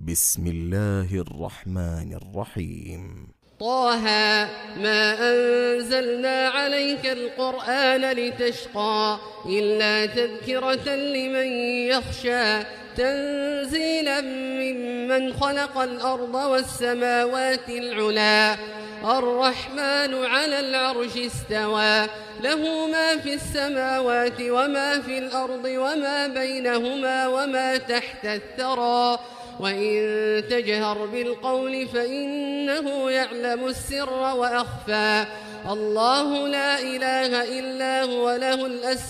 بسم الله الرحمن الرحيم. طه ما أنزلنا عليك القرآن لتشقى إلا تذكرة لمن يخشى تنزيلا ممن خلق الأرض والسماوات العلا الرحمن على العرش استوى له ما في السماوات وما في الأرض وما بينهما وما تحت الثرى وإن تجهر بالقول فإنه يعلم السر وأخفى الله لا إله إلا هو له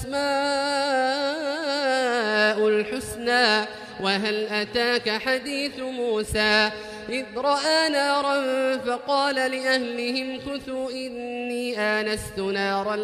الأسماء الحسنى وهل أتاك حديث موسى إذ رأى نارا فقال لأهلهم كثوا إني آنست نارا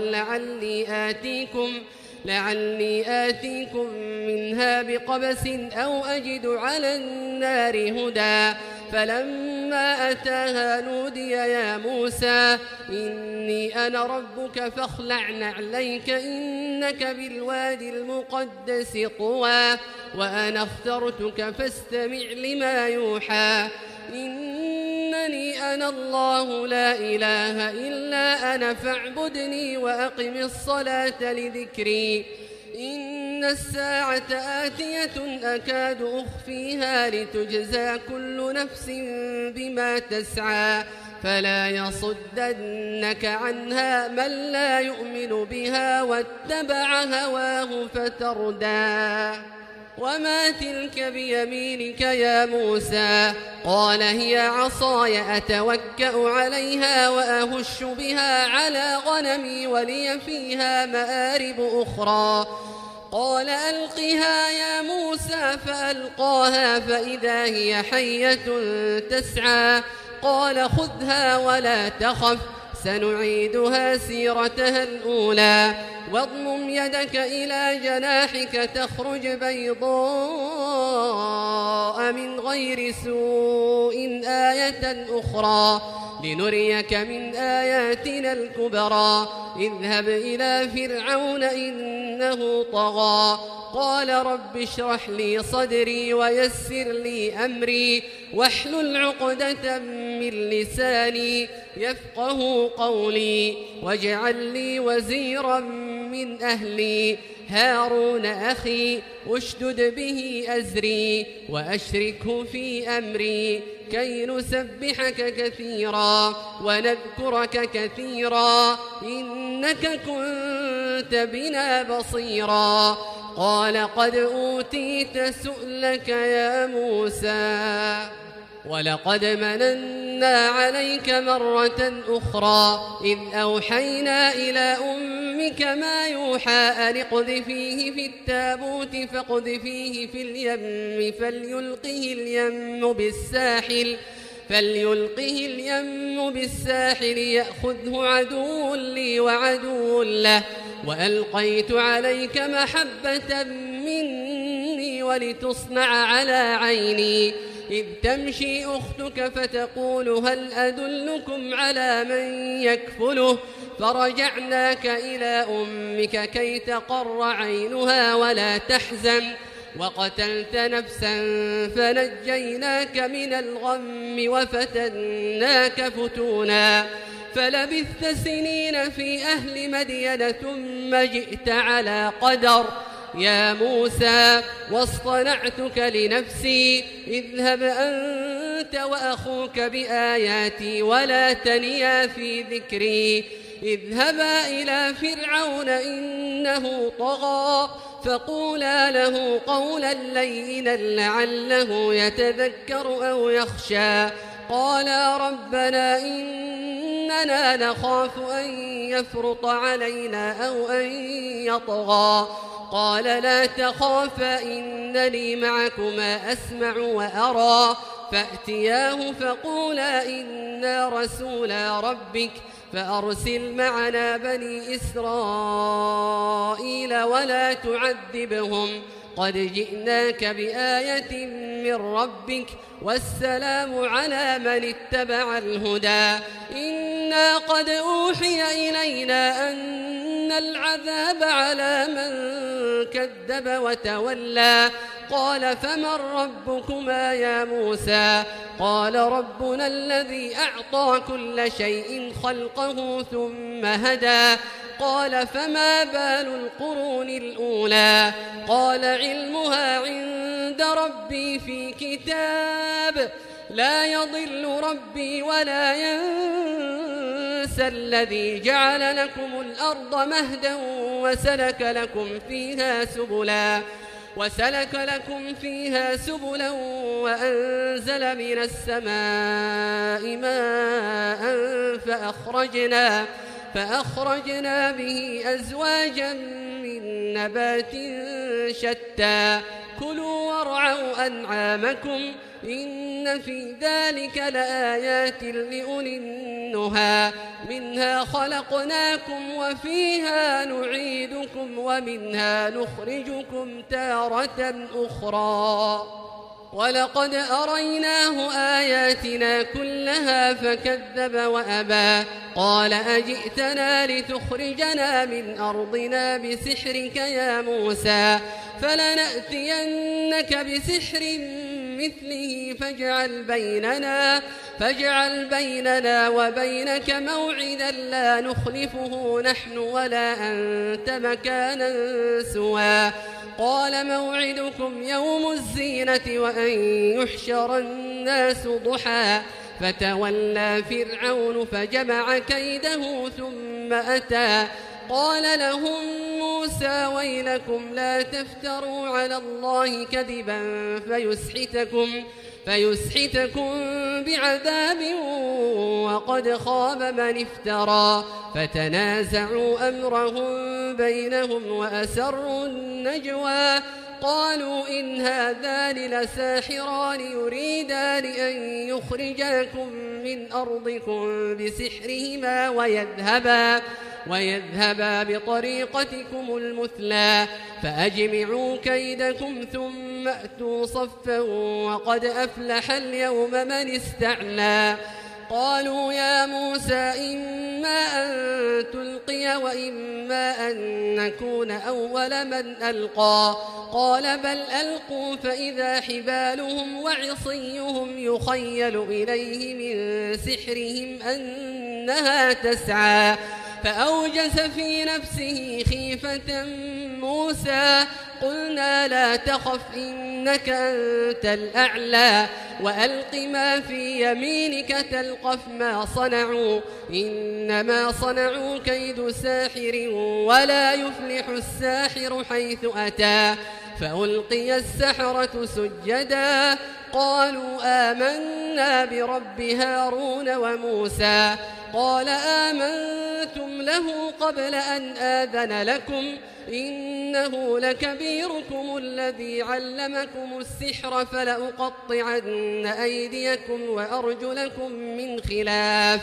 لعلي آتيكم منها بقبس أو أجد على النار هدى فلما أتاها نودي يا موسى إني أنا ربك فاخلع نعليك إنك بالوادي المقدس طوى وأنا اخترتك فاستمع لما يوحى إنني أنا الله لا إله إلا أنا فاعبدني وأقم الصلاة لذكري إن الساعة آتية أكاد أخفيها لتجزى كل نفس بما تسعى فلا يصدنك عنها من لا يؤمن بها واتبع هواه فتردى وما تلك بيمينك يا موسى قال هي عصاي أتوكأ عليها وأهش بها على غنمي ولي فيها مآرب أخرى قال ألقها يا موسى فألقاها فإذا هي حية تسعى قال خذها ولا تخف سنعيدها سيرتها الأولى واضمم يدك إلى جناحك تخرج بيضاء من غير سوء آية أخرى لنريك من آياتنا الكبرى اذهب إلى فرعون إنه طغى قال رب اشرح لي صدري ويسر لي أمري واحلل عقدة من لساني يفقه قولي واجعل لي وزيرا من أهلي هارون أخي اشدد به أزري وأشركه في أمري كي نسبحك كثيرا ونذكرك كثيرا إنك كنت بنا بصيرا قال قد أوتيت سؤلك يا موسى ولقد مننا عليك مرة أخرى إذ أوحينا إلى أمك ما يوحى أن اقذفيه في التابوت فاقذفيه في اليم فليلقه اليم بالساحل يأخذه عدو لي وعدو له وألقيت عليك محبة مني ولتصنع على عيني إذ تمشي أختك فتقول هل أدلكم على من يكفله فرجعناك إلى أمك كي تقر عينها ولا تحزن وقتلت نفسا فنجيناك من الغم وفتناك فتونا فلبثت سنين في أهل مدين ثم جئت على قدر يا موسى واصطنعتك لنفسي اذهب أنت وأخوك بآياتي ولا تنيا في ذكري اذهبا إلى فرعون إنه طغى فقولا له قولا لينا لعله يتذكر أو يخشى قالا ربنا إننا نخاف أن يفرط علينا أو أن يطغى قال لا تخافا إنني معكما أسمع وأرى فأتياه فقولا إنا رسولا ربك فأرسل معنا بني إسرائيل ولا تعذبهم قد جئناك بآية من ربك والسلام على من اتبع الهدى إنا قد أوحي إلينا أن العذاب على من كذب وتولى قال فمن ربكما يا موسى قال ربنا الذي أعطى كل شيء خلقه ثم هدى قال فما بال القرون الأولى قال علمها عند ربي في كتاب لا يضل ربي ولا ينسى الذي جعل لكم الأرض مهدا وسلك لكم فيها سبلا وأنزل من السماء ماء فأخرجنا به أزواجا من نبات شتى كلوا وارعوا أنعامكم إن في ذلك لآيات لأولي النهى منها خلقناكم وفيها نعيدكم ومنها نخرجكم تارة أخرى ولقد أريناه آياتنا كلها فكذب وأبى قال أجئتنا لتخرجنا من أرضنا بسحرك يا موسى فلنأتينك بسحر مثله فاجعل بيننا وبينك موعدا لا نخلفه نحن ولا أنت مكانا سوى قال موعدكم يوم الزينة وأن يحشر الناس ضحى فتولى فرعون فجمع كيده ثم أتى قال لهم موسى ويلكم لا تفتروا على الله كذبا فيسحتكم بعذاب وقد خاب من افترى فتنازعوا أمرهم بينهم وأسروا النجوى قالوا إن هذان لساحران يريدان أن يخرجاكم من أرضكم بسحرهما ويذهبا بطريقتكم المثلى فأجمعوا كيدكم ثم أتوا صفا وقد أفلح اليوم من استعلى قالوا يا موسى إما أن تلقي وإما أن نكون أول من ألقى قال بل ألقوا فإذا حبالهم وعصيهم يخيل إليه من سحرهم أنها تسعى فأوجس في نفسه خيفة موسى قلنا لا تخف إنك أنت الأعلى وألق ما في يمينك تلقف ما صنعوا إنما صنعوا كيد ساحر ولا يفلح الساحر حيث أتى فألقي السحرة سجدا قالوا آمنا برب هارون وموسى قال آمنتم له قبل أن آذن لكم إنه لكبيركم الذي علمكم السحر فلأقطعن أيديكم وأرجلكم من خلاف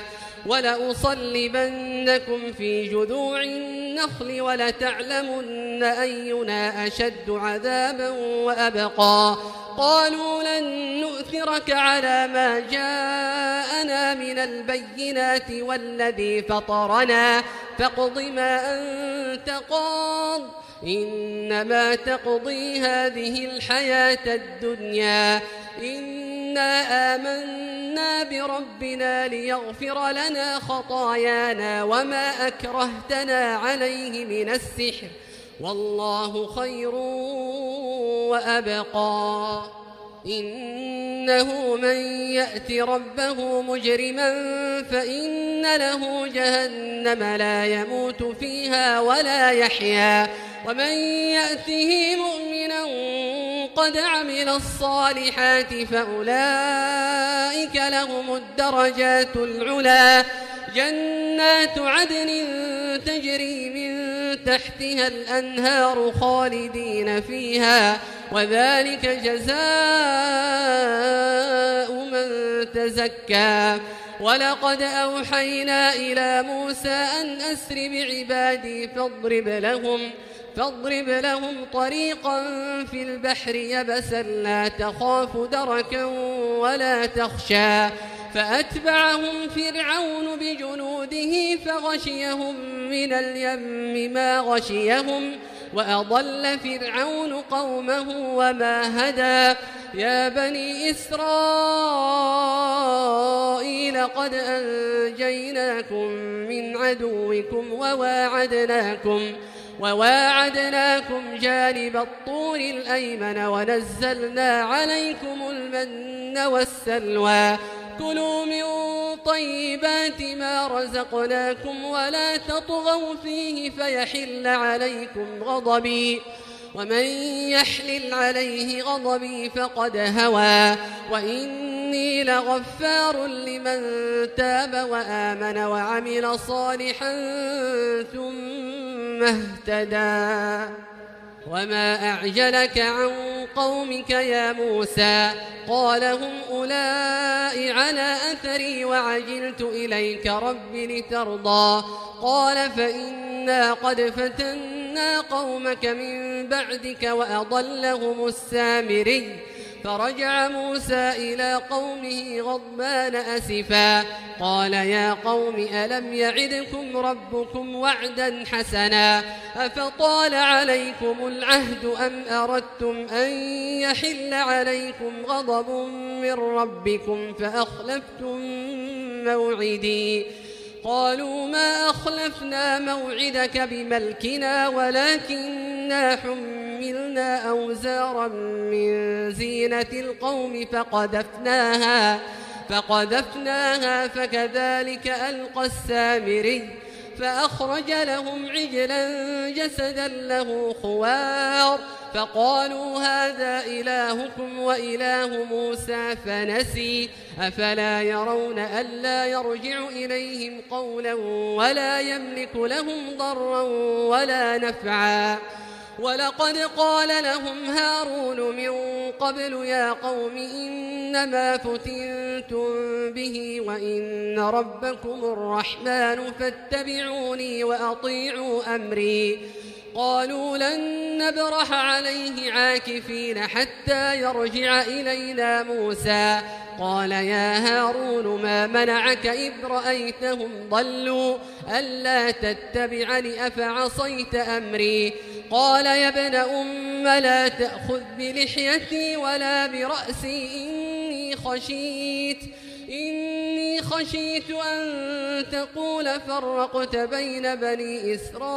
ولأصلبنكم في جذوع النخل ولتعلمن أينا أشد عذابا وأبقى قالوا لن نؤثرك على ما جاءنا من البينات والذي فطرنا فاقض ما أنت قاض إنما تقضي هذه الحياة الدنيا إنا آمنا بربنا ليغفر لنا خطايانا وما أكرهتنا عليه من السحر والله خير وأبقى إنه من يأت ربه مجرما فإن له جهنم لا يموت فيها ولا يحيا ومن يأته مؤمنا قد عمل الصالحات فأولئك لهم الدرجات العلا جنات عدن تجري من تحتها الأنهار خالدين فيها وذلك جزاء من تزكى ولقد أوحينا إلى موسى أن أسر بعبادي فاضرب لهم طريقا في البحر يبسا لا تخاف دركا ولا تخشى فأتبعهم فرعون بجنوده جنوده فغشيهم من اليم ما غشيهم وأضل فرعون قومه وما هدى يا بني إسرائيل قد أنجيناكم من عدوكم وواعدناكم جانب الطور الأيمن ونزلنا عليكم المن والسلوى كلوا من طيبات ما رزقناكم ولا تطغوا فيه فيحل عليكم غضبي ومن يحلل عليه غضبي فقد هوى وإني لغفار لمن تاب وآمن وعمل صالحا ثم اهتدى وما أعجلك عن قومك يا موسى قال هم أولئك على أثري وعجلت إليك رب لترضى قال فإنا قد فتنا قومك من بعدك وأضلهم السامري فرجع موسى إلى قومه غضبان أسفا قال يا قوم ألم يعدكم ربكم وعدا حسنا أفطال عليكم العهد أم أردتم أن يحل عليكم غضب من ربكم فأخلفتم موعدي قالوا ما أخلفنا موعدك بملكنا ولكننا حملنا أوزارا من زينة القوم فقذفناها فكذلك ألقى السامري فأخرج لهم عجلا جسدا له خوار فقالوا هذا إلهكم وإله موسى فنسي أفلا يرون ألا يرجع إليهم قولا ولا يملك لهم ضرا ولا نفعا ولقد قال لهم هارون من قبل يا قوم إنما فتنتم به وإن ربكم الرحمن فاتبعوني وأطيعوا أمري قالوا لن نبرح عليه عاكفين حتى يرجع إلينا موسى قال يا هارون ما منعك إذ رأيتهم ضلوا ألا تتبعني أفعصيت أمري قال يا ابن أم لا تأخذ بلحيتي ولا برأسي إني خشيت أن تقول فرقت بين بني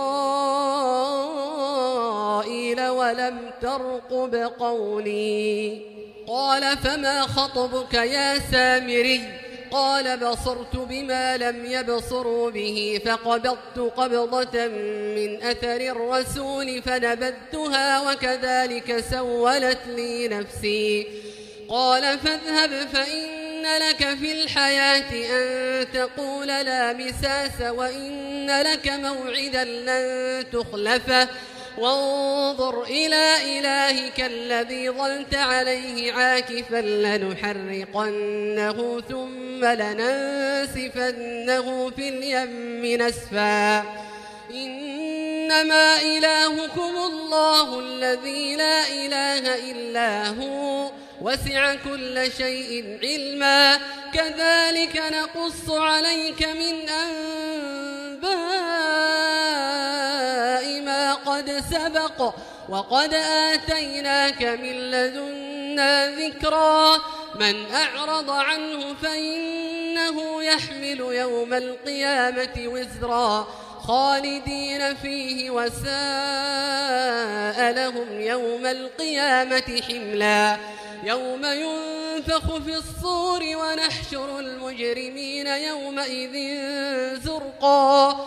إسرائيل ولم ترقب قولي قال فما خطبك يا سامري قال بصرت بما لم يبصروا به فقبضت قبضة من أثر الرسول فنبذتها وكذلك سولت لي نفسي قال فاذهب فإن لك في الحياة أن تقول لا مساس وإن لك موعدا لن تخلفه وانظر إلى إلهك الذي ظلت عليه عاكفا لنحرقنه ثم لننسفنه في اليم نسفا إنما إلهكم الله الذي لا إله إلا هو وسع كل شيء علما كذلك نقص عليك من أنباء ما قد سبق وقد آتيناك من لدنا ذكرا من أعرض عنه فإنه يحمل يوم القيامة وزرا خالدين فيه وساء لهم يوم القيامة حملا يوم ينفخ في الصور ونحشر المجرمين يومئذ زرقا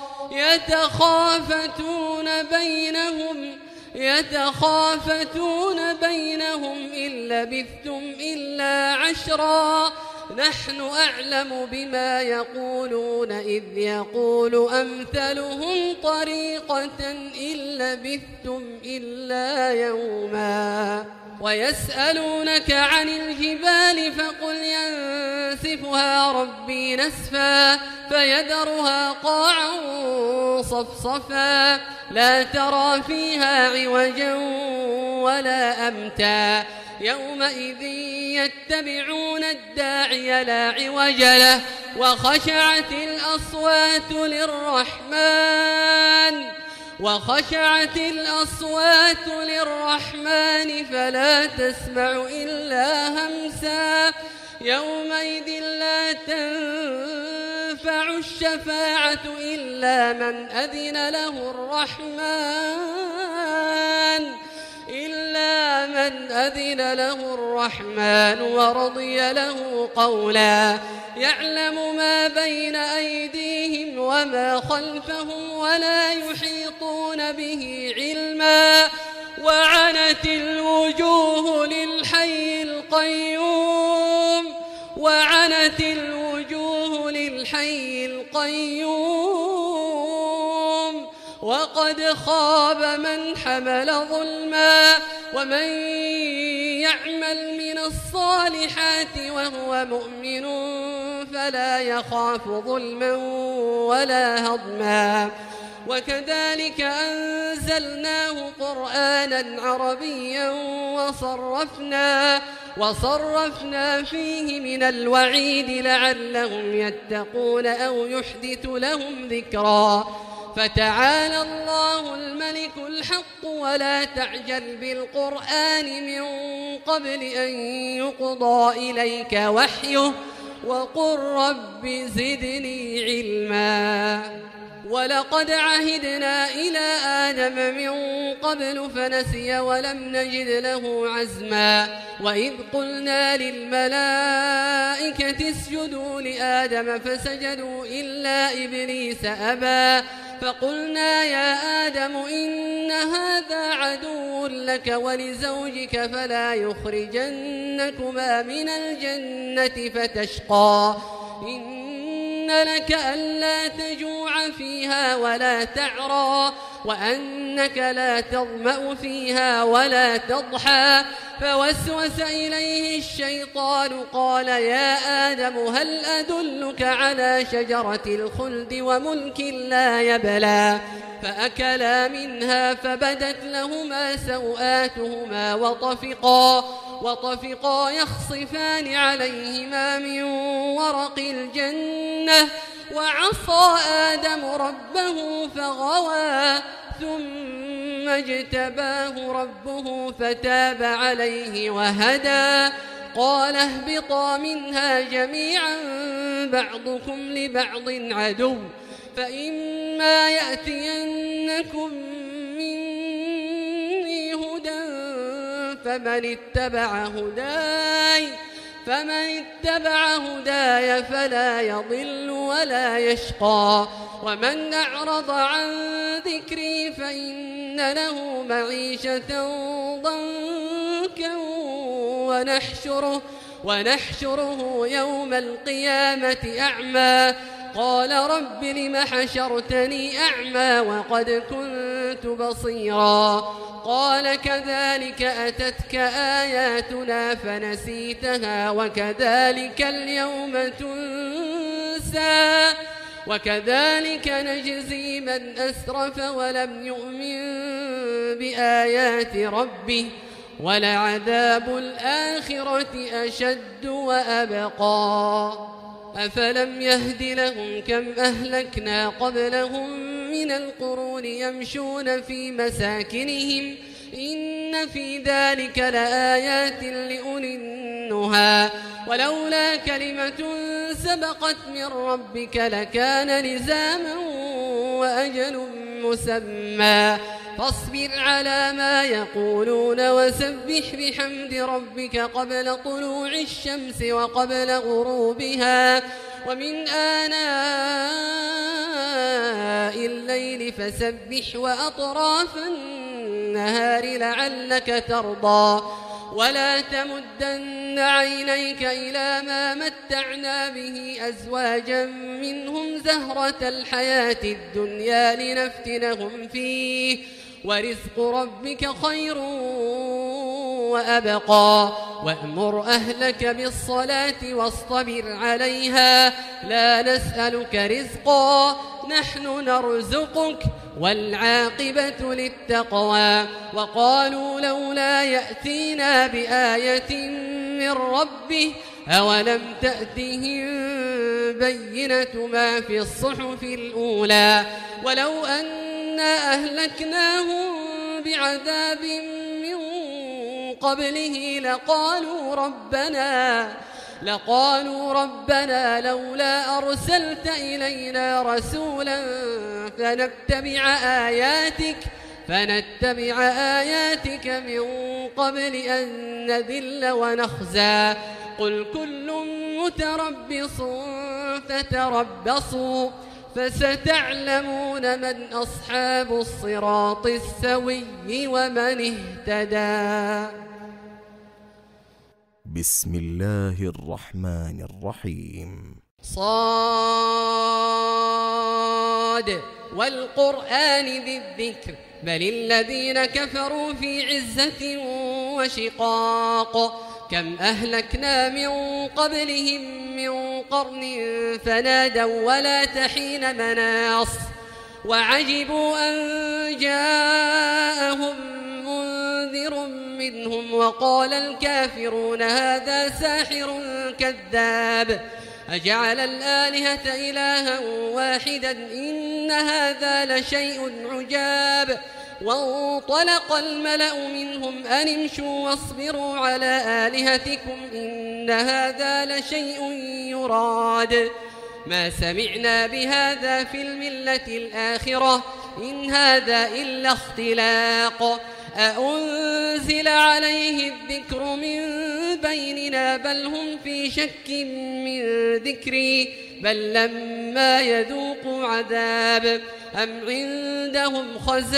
يتخافتون بينهم إن لبثتم إلا عشرا نحن أعلم بما يقولون إذ يقول أمثلهم طريقة إن لبثتم إلا يوما ويسألونك عن الجبال فقل ينسفها ربي نسفا فيذرها قاعا صفصفا لا ترى فيها عوجا ولا أمتا يومئذ يتبعون الداعي لا عوج له وخشعت الأصوات للرحمن فلا تسمع إلا همسا يومئذ لا تنفع الشفاعة إلا من أذن له الرحمن ورضي له قولا يعلم ما بين أيديهم وما خلفهم ولا يحيطون به علما وعنت الوجوه للحي القيوم وقد خاب من حمل ظلما ومن يعمل من الصالحات وهو مؤمن فلا يخاف ظلما ولا هضما وكذلك أنزلناه قرآنا عربيا وصرفنا فيه من الوعيد لعلهم يتقون أو يحدث لهم ذكرا فتعالى الله الملك الحق ولا تعجل بالقرآن من قبل أن يقضى إليك وحيه وقل رب زدني علما ولقد عهدنا إلى آدم من قبل فنسي ولم نجد له عزما وإذ قلنا للملائكة اسجدوا لآدم فسجدوا إلا إبليس أبى فقلنا يا آدم إن هذا عدو لك ولزوجك فلا يخرجنكما من الجنة فتشقى إن لك ألا تجوع فيها ولا تعرى وأنك لا تظمأ فيها ولا تضحى فوسوس إليه الشيطان قال يا آدم هل أدلك على شجرة الخلد وملك لا يبلى فأكلا منها فبدت لهما سوآتهما وطفقا يخصفان عليهما من ورق الجنة وعصى آدم ربه فغوى ثم اجتباه ربه فتاب عليه وهدى قال اهبطا منها جميعا بعضكم لبعض عدو فإما يأتينكم مني هدى فمن اتبع هداي فلا يضل ولا يشقى ومن أعرض عن ذكري فإن له معيشة ضنكا ونحشره يوم القيامة أعمى قال رب لم حشرتني أعمى وقد كنت بصيرا قال كذلك أتتك آياتنا فنسيتها وكذلك اليوم تنسى وكذلك نجزي من أسرف ولم يؤمن بآيات ربه ولعذاب الآخرة أشد وأبقى أفلم يهد لهم كم أهلكنا قبلهم من القرون يمشون في مساكنهم إن في ذلك لآيات لأولي النهى ولولا كلمة سبقت من ربك لكان لزاما وأجل مسمى فاصبر على ما يقولون وسبح بحمد ربك قبل طلوع الشمس وقبل غروبها ومن آناء الليل فسبح وأطراف النهار لعلك ترضى ولا تمدن عينيك إلى ما متعنا به أزواجا منهم زهرة الحياة الدنيا لنفتنهم فيه ورزق ربك خير وأبقى وأمر أهلك بالصلاة واصطبر عليها لا نسألك رزقا نحن نرزقك والعاقبة للتقوى. وقالوا لولا يأتينا بآية من ربه أولم تأتهم بينة ما في الصحف الأولى ولو أنا أهلكناهم بعذاب من قبله لقالوا ربنا لولا أرسلت إلينا رسولا فنتبع آياتك من قبل أن نذل ونخزى. قل كل متربص فتربصوا فستعلمون من أصحاب الصراط السوي ومن اهتدى. بسم الله الرحمن الرحيم. صاد والقرآن ذي الذكر بل الذين كفروا في عزة وشقاق. كم أهلكنا من قبلهم من قرن فنادوا ولا تحين مناص وعجبوا أن جاءهم منذر منهم وقال الكافرون هذا ساحر كذاب أجعل الآلهة إلها واحدا إن هذا لشيء عجاب. وانطلق الملأ منهم أن امشوا واصبروا على آلهتكم إن هذا لشيء يراد ما سمعنا بهذا في الملة الآخرة إن هذا إلا اختلاق أأنزل عليه الذكر من بيننا بل هم في شك من ذكري بل لما يذوقوا عذاب أم عندهم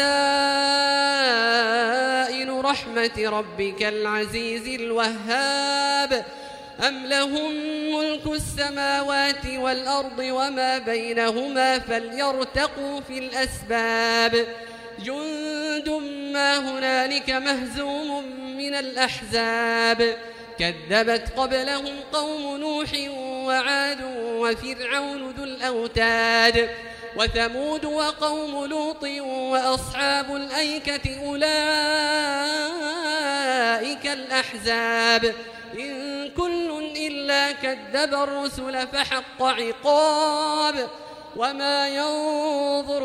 خزائن رحمة ربك العزيز الوهاب أم لهم ملك السماوات والأرض وما بينهما فليرتقوا في الأسباب. جند ما هنالك مهزوم من الأحزاب كذبت قبلهم قوم نوح وعاد وفرعون ذو الأوتاد وثمود وقوم لوط وأصحاب الأيكة أولئك الأحزاب إن كل إلا كذب الرسل فحق عقاب. وما ينظر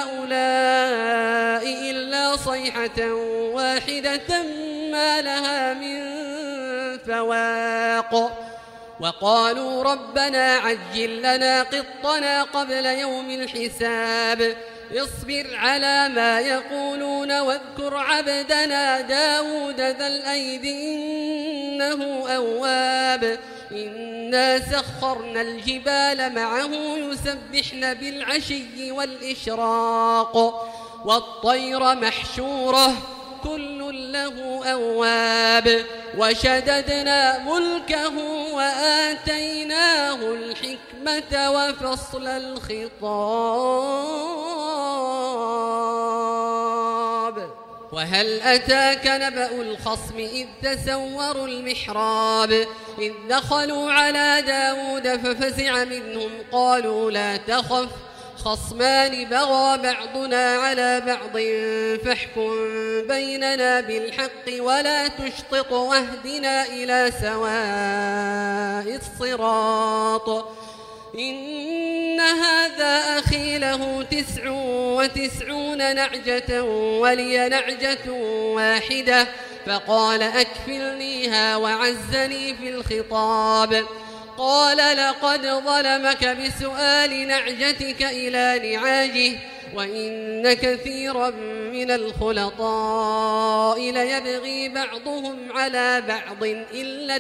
هؤلاء إلا صيحة واحدة ما لها من فواق. وقالوا ربنا عجل لنا قطنا قبل يوم الحساب اصبر على ما يقولون واذكر عبدنا داود ذا الأيد إنه أواب. إنا سخرنا الجبال معه يسبحن بالعشي والإشراق والطير محشورة كل له أواب. وشددنا ملكه وآتيناه الحكمة وفصل الخطاب. وهل أتاك نبأ الخصم إذ تسوروا المحراب إذ دخلوا على داود ففزع منهم قالوا لا تخف خصمان بغى بعضنا على بعض فاحكم بيننا بالحق ولا تشطط واهدنا إلى سواء الصراط. إن هذا أخي له 99 نعجة ولي نعجة واحدة فقال أكفلنيها وعزني في الخطاب. قال لقد ظلمك بسؤال نعجتك إلى نعاجه وإن كثيرا من الخلطاء ليبغي بعضهم على بعض إلا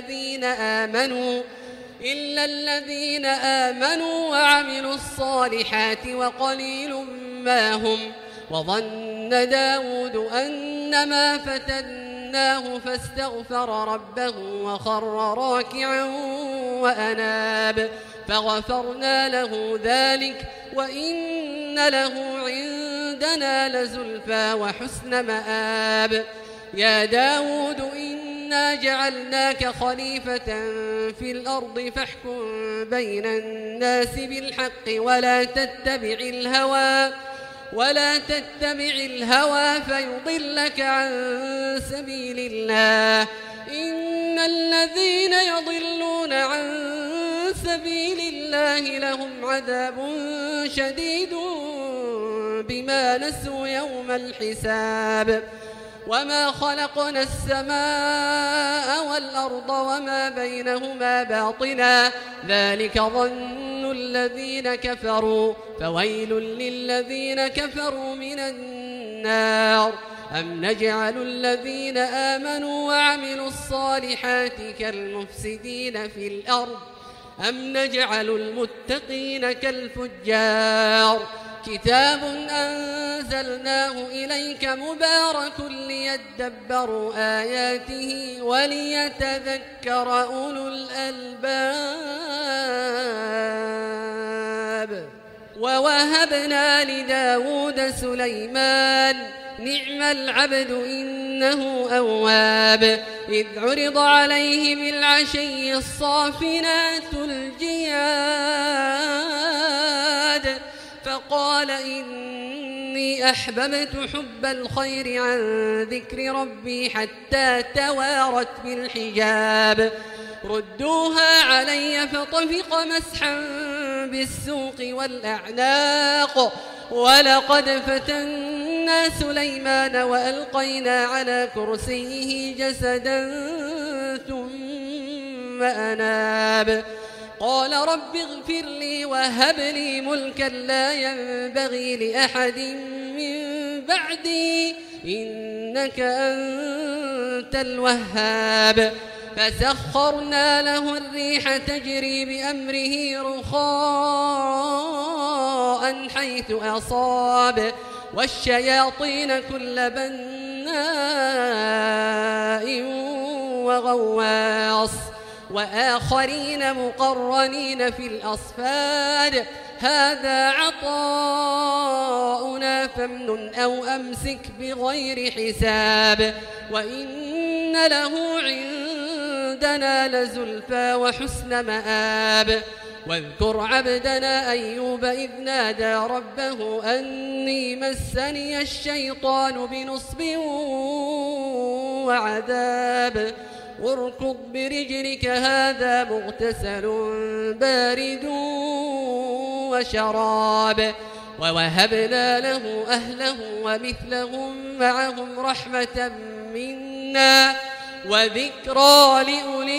الذين آمنوا وعملوا الصالحات وقليل ما هم. وظن داود أنما فتناه فاستغفر ربه وخر راكعا وأناب فغفرنا له ذلك وإن له عندنا لزلفى وحسن مآب. يا داود إنا جعلناك خليفة في الأرض فاحكم بين الناس بالحق ولا تتبع الهوى فيضلك عن سبيل الله إن الذين يضلون عن سبيل الله لهم عذاب شديد بما نسوا يوم الحساب وما خلقنا السماء والأرض وما بينهما باطلا ذلك ظن الذين كفروا فويل للذين كفروا من النار أم نجعل الذين آمنوا وعملوا الصالحات كالمفسدين في الأرض أم نجعل المتقين كالفجار كتاب أنزلناه إليك مبارك ليدبروا آياته وليتذكر أولو الألباب ووهبنا لداود سليمان نعم العبد إنه أواب إذ عرض عليه بالعشي الصافنات الجياد فقال إني أحببت حب الخير عن ذكر ربي حتى توارت بالحجاب ردوها علي فطفق مسحا بالسوق والأعناق ولقد فتنا سليمان وألقينا على كرسيه جسدا ثم أناب قال رب اغفر لي وهب لي ملكا لا ينبغي لأحد من بعدي إنك أنت الوهاب فسخرنا له الريح تجري بأمره رخاء حيث أصاب والشياطين كل بناء وغواص وآخرين مقرنين في الأصفاد هذا عطاؤنا فامنن أو أمسك بغير حساب وإن له عندنا لزلفى وحسن مآب واذكر عبدنا أيوب إذ نادى ربه أني مسني الشيطان بنصب وعذاب واركض برجلك هذا مغتسل بارد وشراب ووهبنا له أهله ومثلهم معهم رحمة منا وذكرى لأولي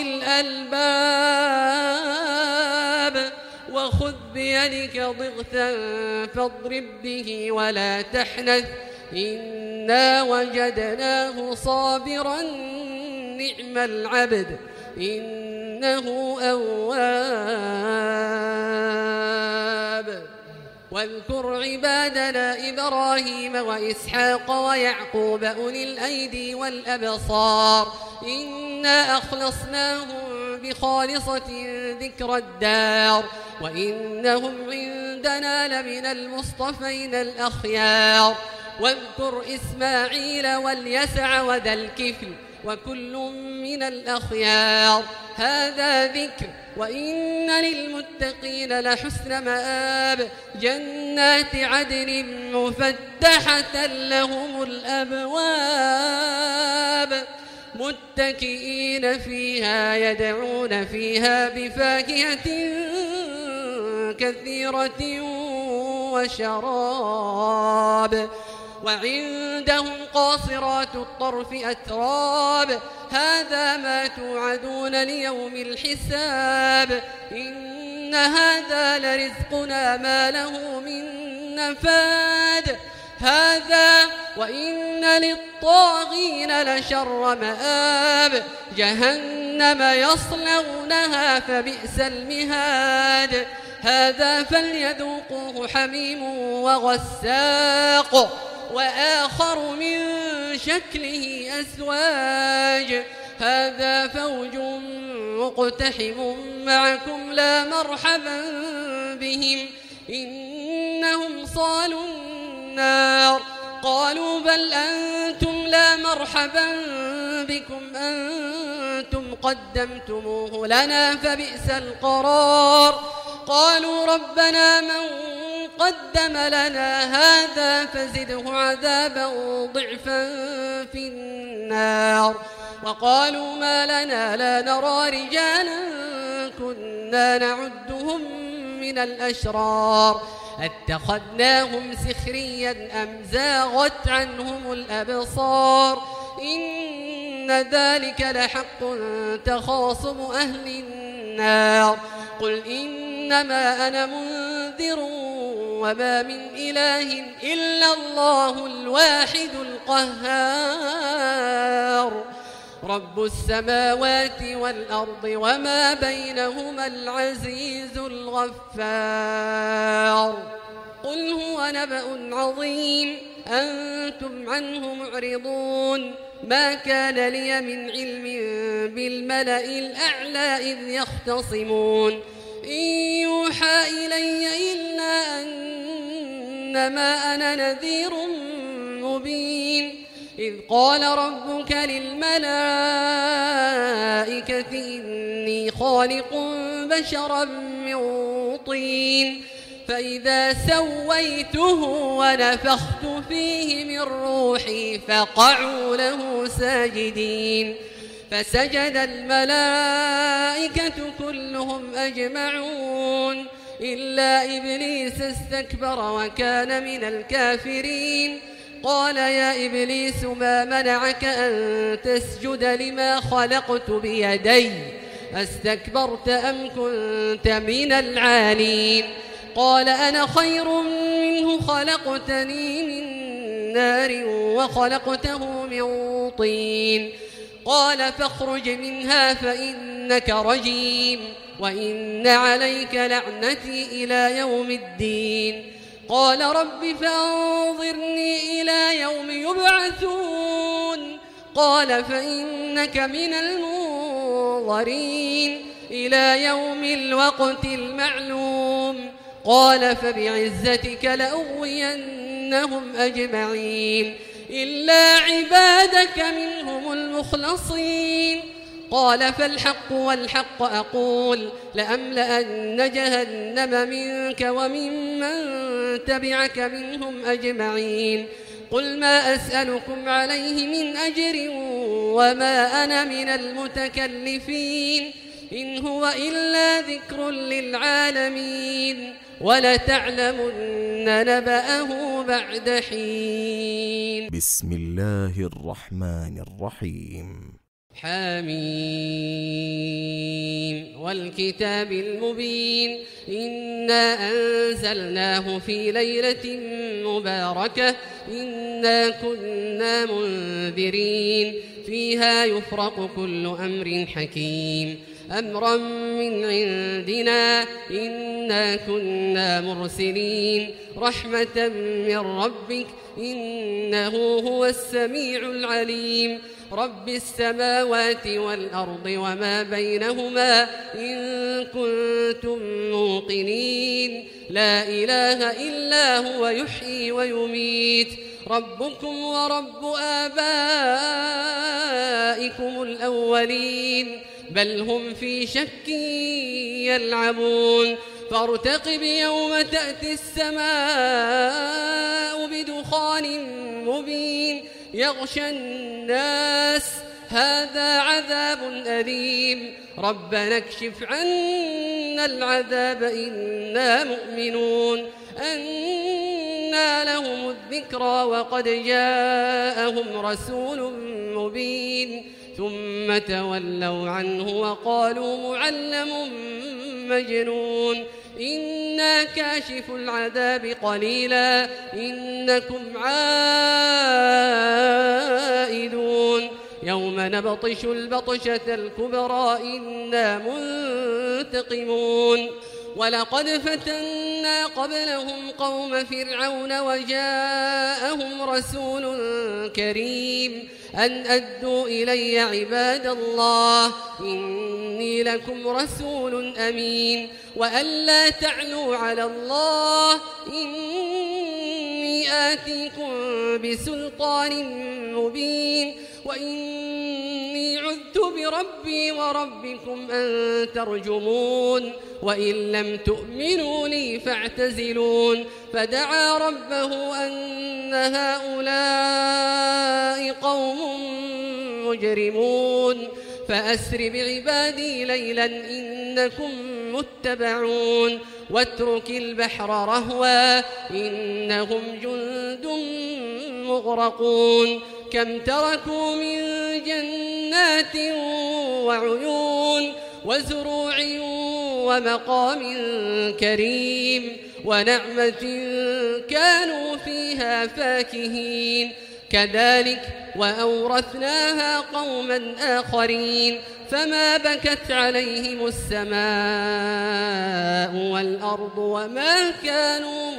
الألباب وخذ بيدك ضغثا فاضرب به ولا تحنث إنا وجدناه صابرا نعم العبد إنه أواب واذكر عبادنا إبراهيم وإسحاق ويعقوب أولي الأيدي والأبصار إنا أخلصناهم بخالصة ذكر الدار وإنهم عندنا لمن المصطفين الأخيار واذكر إسماعيل واليسع وذا الكفل وكل من الأخيار هذا ذكر وإن للمتقين لحسن مآب جنات عدن مفتحة لهم الأبواب متكئين فيها يدعون فيها بفاكهة كثيرة وشراب وعندهم قاصرات الطرف أتراب هذا ما توعدون ليوم الحساب إن هذا لرزقنا ما له من نفاد هذا وإن للطاغين لشر مآب جهنم يصلونها فبئس المهاد هذا فليذوقوه حميم وغساق وآخر من شكله أزواج هذا فوج مقتحم معكم لا مرحبا بهم إنهم صالوا النار قالوا بل أنتم لا مرحبا بكم أنتم قدمتموه لنا فبئس القرار قالوا ربنا من قدم لنا هذا فزده عذابا ضعفا في النار. وقالوا ما لنا لا نرى رجالا كنا نعدهم من الأشرار اتخذناهم سخريا أم زاغت عنهم الأبصار إن ذلك لحق تخاصم أهل النار. قل إنما أنا منذر وما من إله إلا الله الواحد القهار رب السماوات والأرض وما بينهما العزيز الغفار. قل هو نبأ عظيم أنتم عنه معرضون. ما كان لي من علم بالملأ الأعلى إذ يختصمون إن يوحى إلي إلا أنما أنا نذير مبين. إذ قال ربك للملائكة إني خالق بشرا من طين فإذا سويته ونفخت فيه من روحي فقعوا له ساجدين. فسجد الملائكة كلهم أجمعون إلا إبليس استكبر وكان من الكافرين. قال يا إبليس ما منعك أن تسجد لما خلقت بيدي أستكبرت أم كنت من العالين؟ قال أنا خير منه خلقتني من نار وخلقته من طين. قال فاخرج منها فإنك رجيم وإن عليك لعنتي إلى يوم الدين. قال رب فانظرني إلى يوم يبعثون. قال فإنك من المنظرين إلى يوم الوقت المعلوم. قال فبعزتك لأغوينهم أجمعين إلا عبادك منهم المخلصين. قال فالحق والحق أقول لأملأن جهنم منك وممن تبعك منهم أجمعين. قل ما أسألكم عليه من أجر وما أنا من المتكلفين إن هو إلا ذكر للعالمين ولتعلمن نبأه بعد حين. بسم الله الرحمن الرحيم. حميم والكتاب المبين إنا أنزلناه في ليلة مباركة إنا كنا منذرين فيها يفرق كل أمر حكيم أمرا من عندنا إنا كنا مرسلين رحمة من ربك إنه هو السميع العليم. رب السماوات والأرض وما بينهما إن كنتم موقنين لا إله إلا هو يحيي ويميت ربكم ورب آبائكم الأولين بل هم في شك يلعبون. فارتقب يوم تأتي السماء بدخان مبين يغشى الناس هذا عذاب أليم. ربنا اكشف عنا العذاب إنا مؤمنون. أنى لهم الذكرى وقد جاءهم رسول مبين ثم تولوا عنه وقالوا معلم مجنون. إنا كاشف العذاب قليلا إنكم عائدون. يوم نبطش البطشة الكبرى إنا منتقمون. ولقد فتنا قبلهم قوم فرعون وجاءهم رسول كريم أن أدوا إلي عباد الله إني لكم رسول أمين وأن لا تعلوا على الله إني آتيكم بسلطان مبين وإني عذت بربي وربكم أن ترجمون وإن لم تؤمنوا لي فاعتزلون فدعا ربه أن هؤلاء قوم مجرمون فأسر بعبادي ليلا إنكم متبعون واترك البحر رهوا إنهم جند مغرقون كم تركوا من جنات وعيون وزروع ومقام كريم ونعمة كانوا فيها فاكهين كذلك وأورثناها قوما آخرين فما بكت عليهم السماء والأرض وما كانوا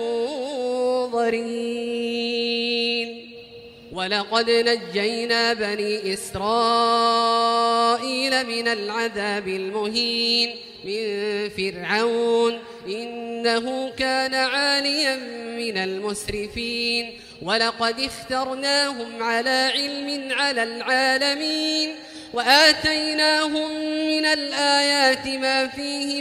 منظرين ولقد نجينا بني إسرائيل من العذاب المهين من فرعون إنه كان عاليا من المسرفين ولقد اخترناهم على علم على العالمين وآتيناهم من الآيات ما فيه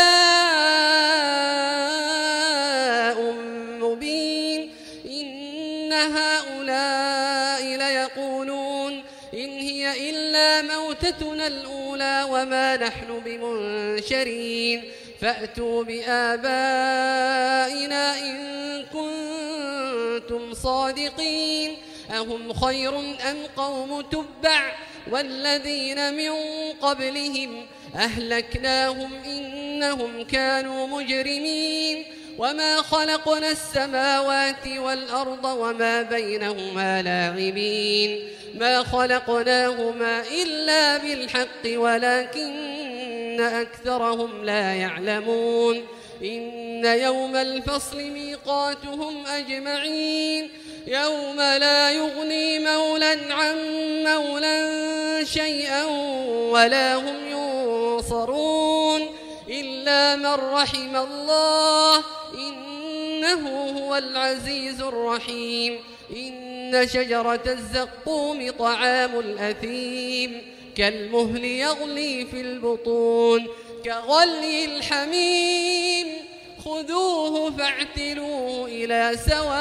بلاء مبين إن هؤلاء ليقولون إن هي إلا موتتنا الأولى وما نحن بمنشرين فأتوا بآبائنا إن كنتم صادقين أهم خير أم قوم تبع والذين من قبلهم أهلكناهم إنهم كانوا مجرمين وما خلقنا السماوات والأرض وما بينهما لاعبين ما خلقناهما إلا بالحق ولكن أكثرهم لا يعلمون إن يوم الفصل ميقاتهم أجمعين يوم لا يغني مولى عن مولى شيئا ولا هم ينصرون إلا من رحم الله إنه هو العزيز الرحيم إن شجرة الزقوم طعام الأثيم كالمهل يغلي في البطون كغلي الحميم خذوه فاعتلوه إلى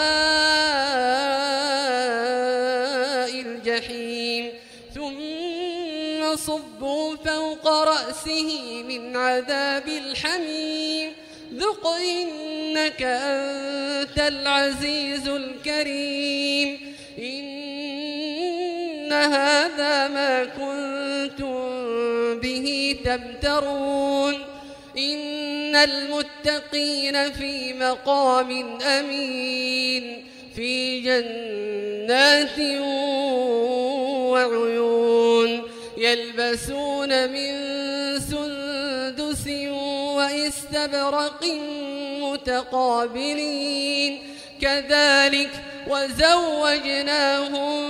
سواء الجحيم ثم صبوا فوق رأسه من عذاب الحميم ذق إنك أنت العزيز الكريم إن هذا ما كنتم به تمترون إن المتقين في مقام أمين في جنات وعيون يلبسون من سندس وإستبرق متقابلين كذلك وزوجناهم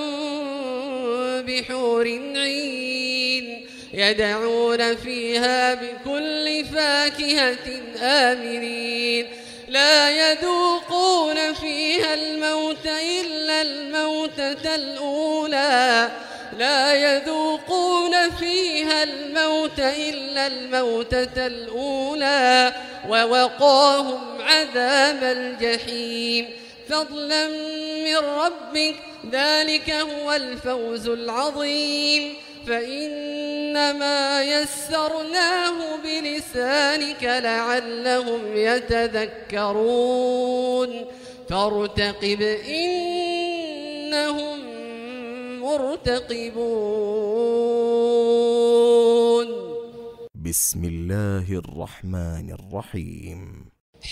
بحور عين يدعون فيها بكل فاكهة آمنين لا يذوقون فيها الموت إلا الموتة الأولى لا يذوقون فيها الموت إلا الموتة الأولى ووقاهم عذاب الجحيم فضلا من ربك ذلك هو الفوز العظيم فإنما يسرناه بلسانك لعلهم يتذكرون فارتقب إنهم مرتقبون بسم الله الرحمن الرحيم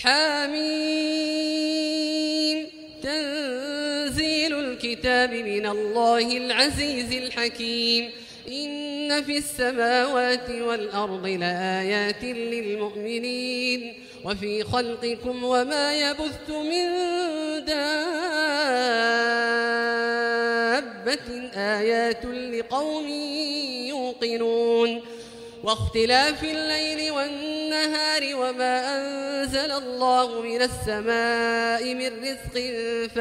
حميم تنزيل الكتاب من الله العزيز الحكيم إن في السماوات والأرض لآيات للمؤمنين وفي خلقكم وما يبث من دابة آيات لقوم يوقنون واختلاف الليل والنهار وما أنزل الله من السماء من رزق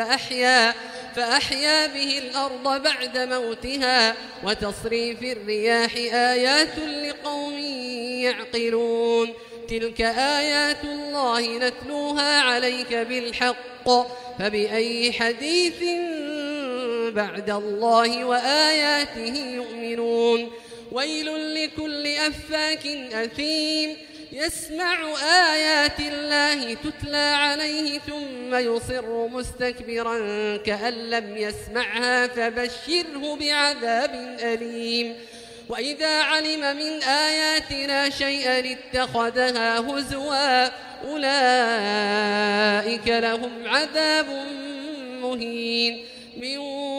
فأحيا به الأرض بعد موتها وتصريف الرياح آيات لقوم يعقلون تلك آيات الله نتلوها عليك بالحق فبأي حديث بعد الله وآياته يؤمنون ويل لكل أفاك أثيم يسمع آيات الله تتلى عليه ثم يصر مستكبرا كأن لم يسمعها فبشره بعذاب أليم وإذا علم من آياتنا شيئا اتخذها هزوا أولئك لهم عذاب مهين من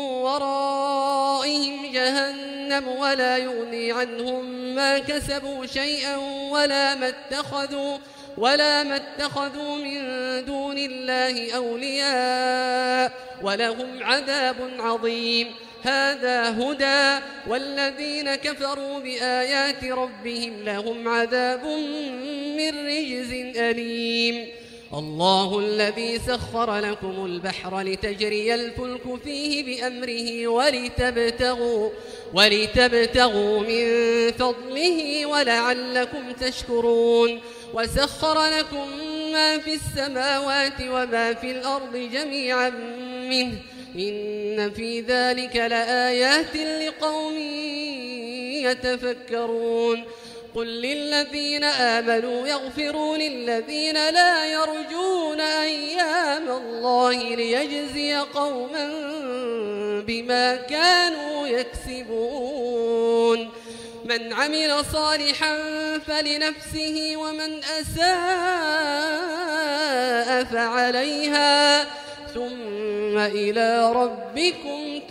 ورائهم جهنم ولا يغني عنهم ما كسبوا شيئا ولا ما اتخذوا من دون الله أولياء ولهم عذاب عظيم هذا هدى والذين كفروا بآيات ربهم لهم عذاب من رجز أليم الله الذي سخر لكم البحر لتجري الفلك فيه بأمره ولتبتغوا من فضله ولعلكم تشكرون وسخر لكم ما في السماوات وما في الأرض جميعا منه إن في ذلك لآيات لقوم يتفكرون قل للذين آمنوا يغفروا للذين لا يرجون أيام الله ليجزي قوما بما كانوا يكسبون من عمل صالحا فلنفسه ومن أساء فعليها ثم إلى ربكم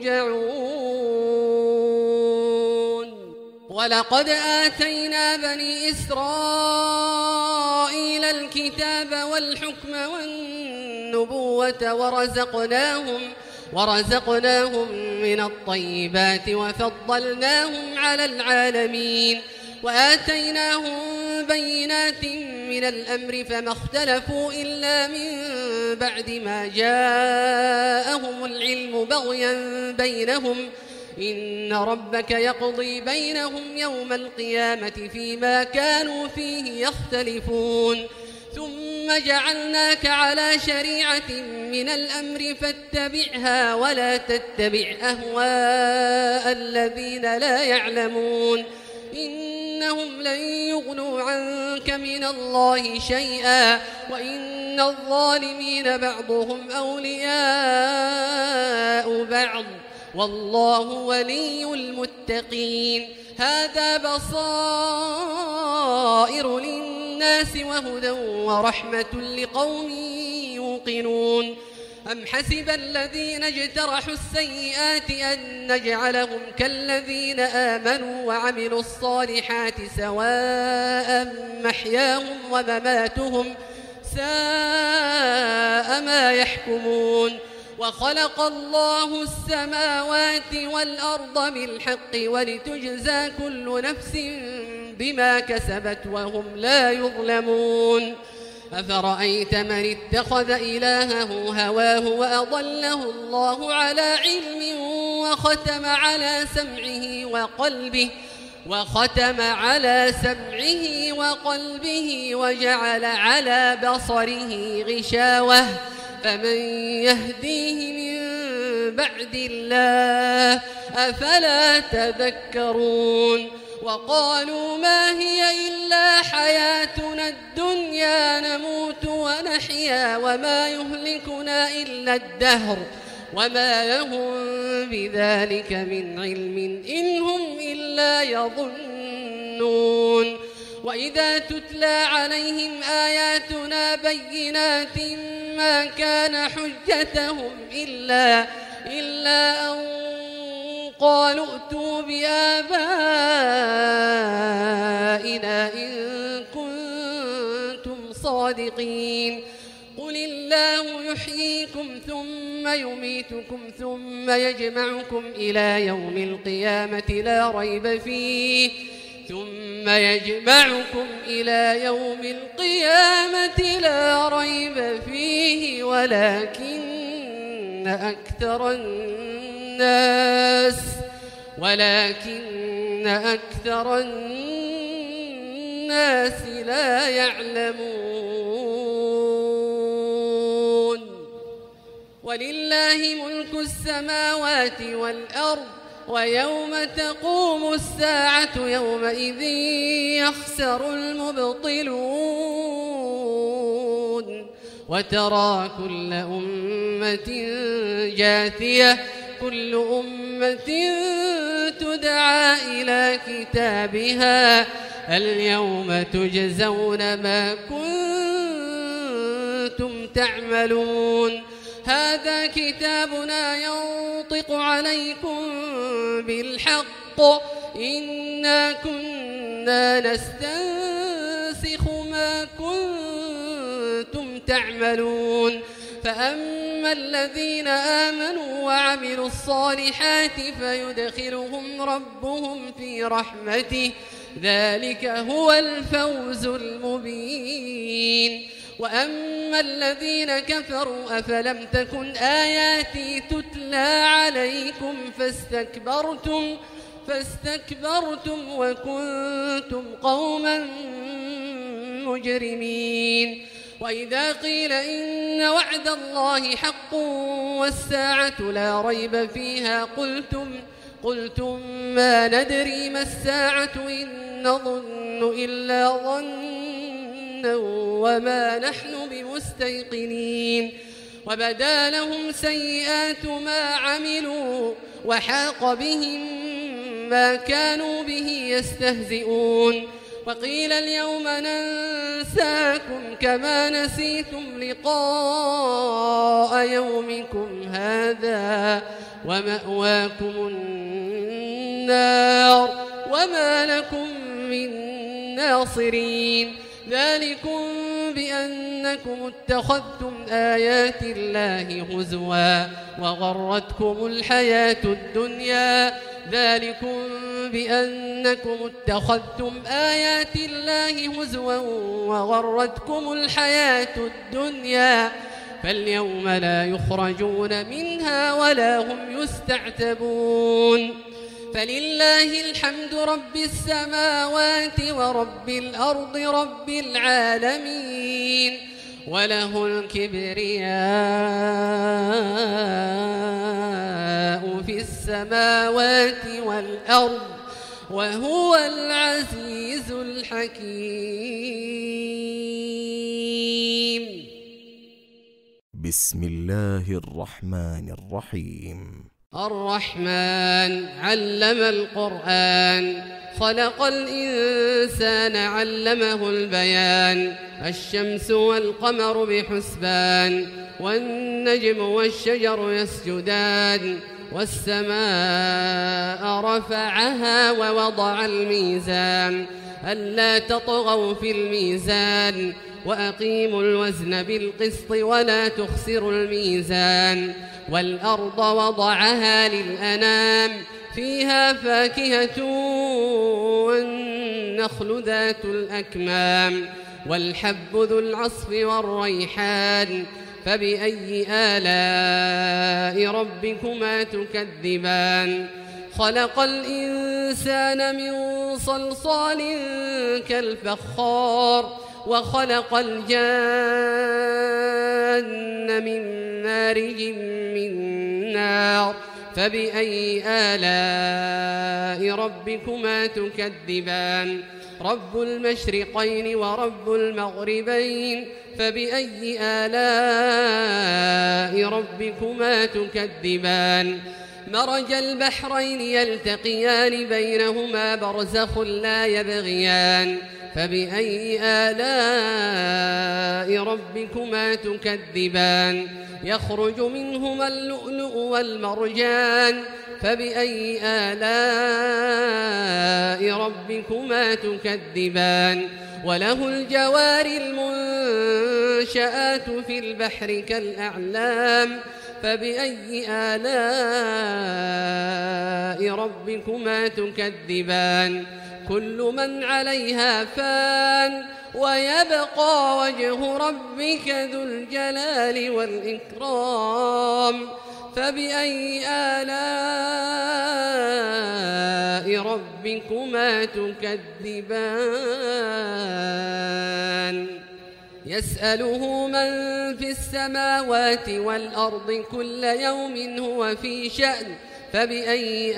ترجعون ولقد آتينا بني إسرائيل الكتاب والحكم والنبوة ورزقناهم من الطيبات وفضلناهم على العالمين وآتيناهم بينات من الأمر فما اختلفوا إلا من بعد ما جاءهم العلم بغيا بينهم إن ربك يقضي بينهم يوم القيامة فيما كانوا فيه يختلفون ثم جعلناك على شريعة من الأمر فاتبعها ولا تتبع أهواء الذين لا يعلمون إنهم لن يغنوا عنك من الله شيئا وإن الظالمين بعضهم أولياء بعض والله ولي المتقين هذا بصائر للناس وهدى ورحمة لقوم يوقنون أم حسب الذين اجترحوا السيئات أن نجعلهم كالذين آمنوا وعملوا الصالحات سواء محياهم ومماتهم ساء ما يحكمون وخلق الله السماوات والأرض بالحق ولتجزى كل نفس بما كسبت وهم لا يظلمون أفرأيت من اتخذ إلهه هواه وأضله الله على علم وختم على سمعه وقلبه وجعل على بصره غشاوة فمن يهديه من بعد الله أفلا تذكرون وقالوا ما هي إلا حياتنا الدنيا نموت ونحيا وما يهلكنا إلا الدهر وما لهم بذلك من علم إن هم إلا يظنون وإذا تتلى عليهم آياتنا بينات ما كان حجتهم إلا أن قالوا ائتوا بآبائنا إن كنتم صادقين قل الله يحييكم ثم يميتكم ثم يجمعكم إلى يوم القيامة لا ريب فيه ثم ثم يجمعكم إلى يوم القيامة لا ريب فيه ولكن أكثر الناس لا يعلمون. ولله ملك السماوات والأرض ويوم تقوم الساعة يومئذ يخسر المبطلون. وترى كل أمة جاثية كل أمة تدعى إلى كتابها اليوم تجزون ما كنتم تعملون. هذا كتابنا ينطق عليكم بالحق إنا كنا نستنسخ ما كنتم تعملون. فأما الذين آمنوا وعملوا الصالحات فيدخلهم ربهم في رحمته ذلك هو الفوز المبين. وأما الذين كفروا أفلم تكن آياتي تتلى عليكم فاستكبرتم وكنتم قوما مجرمين. وإذا قيل إن وعد الله حق والساعة لا ريب فيها قلتم ما ندري ما الساعة إن نظن إلا ظنا وما نحن بمستيقنين. وبدا لهم سيئات ما عملوا وحاق بهم ما كانوا به يستهزئون. وقيل اليوم ننساكم كما نسيتم لقاء يومكم هذا ومأواكم النار وما لكم من ناصرين. ذلكم بأنكم اتخذتم آيات الله هزوا وغرتكم الحياة الدنيا فاليوم لا يخرجون منها ولا هم يستعتبون. فلله الحمد رب السماوات ورب الأرض رب العالمين وله الكبرياء في السماوات والأرض وهو العزيز الحكيم. بسم الله الرحمن الرحيم. الرحمن علم القرآن خلق الإنسان علمه البيان. الشمس والقمر بحسبان والنجم والشجر يسجدان. والسماء رفعها ووضع الميزان ألا تطغوا في الميزان وأقيموا الوزن بالقسط ولا تخسروا الميزان. والأرض وضعها للأنام فيها فاكهة والنخل ذات الأكمام والحب ذو العصف والريحان فبأي آلاء ربكما تكذبان. خلق الإنسان من صلصال كالفخار وخلق الجان من مارج من نار فبأي آلاء ربكما تكذبان. رب المشرقين ورب المغربين فبأي آلاء ربكما تكذبان. مرج البحرين يلتقيان بينهما برزخ لا يبغيان فبأي آلاء ربكما تكذبان. يخرج منهما اللؤلؤ والمرجان فبأي آلاء ربكما تكذبان. وله الجوار المنشآت في البحر كالأعلام فبأي آلاء ربكما تكذبان. كل من عليها فان ويبقى وجه ربك ذو الجلال والإكرام فبأي آلاء ربكما تكذبان يسأله من في السماوات والأرض كل يوم هو في شأن فبأي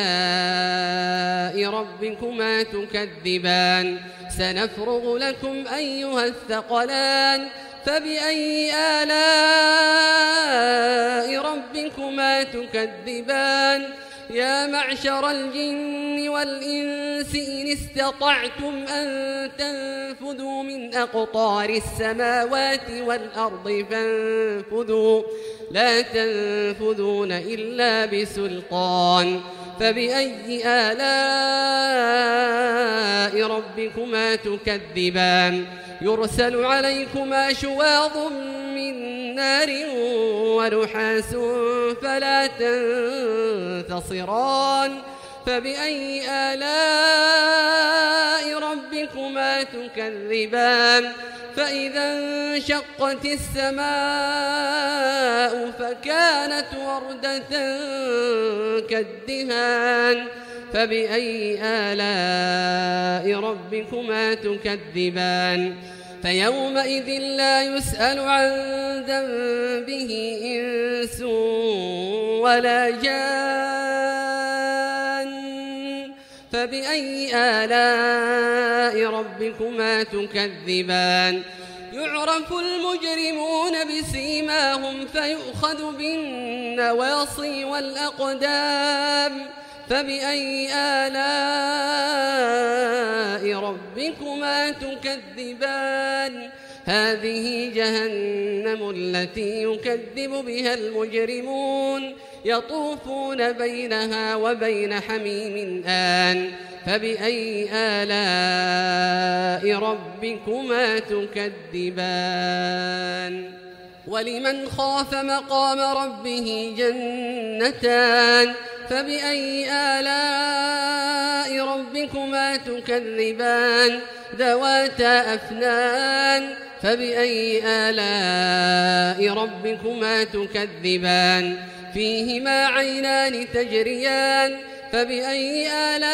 آلاء ربكما تكذبان سنفرغ لكم أيها الثقلان فبأي آلاء ربكما تكذبان يا معشر الجن والإنس إن استطعتم أن تنفذوا من أقطار السماوات والأرض فانفذوا لا تنفذون إلا بسلطان فبأي آلاء ربكما تكذبان يرسل عليكما شواظ من نار ونحاس فلا تنتصران فبأي آلاء ربكما تكذبان فإذا انشقت السماء فكانت وردة كالدهان فبأي آلاء ربكما تكذبان فيومئذ لا يسأل عن ذنبه إنس ولا جان فبأي آلاء ربكما تكذبان يعرف المجرمون بسيماهم فيؤخذ بالنواصي والأقدام فبأي آلاء ربكما تكذبان هذه جهنم التي يكذب بها المجرمون يطوفون بينها وبين حميم آن فبأي آلاء ربكما تكذبان ولمن خاف مقام ربه جنتان فبأي آلاء ربكما تكذبان ذواتا أفنان فبأي آلاء ربكما تكذبان فيهما عينان تجريان فبأي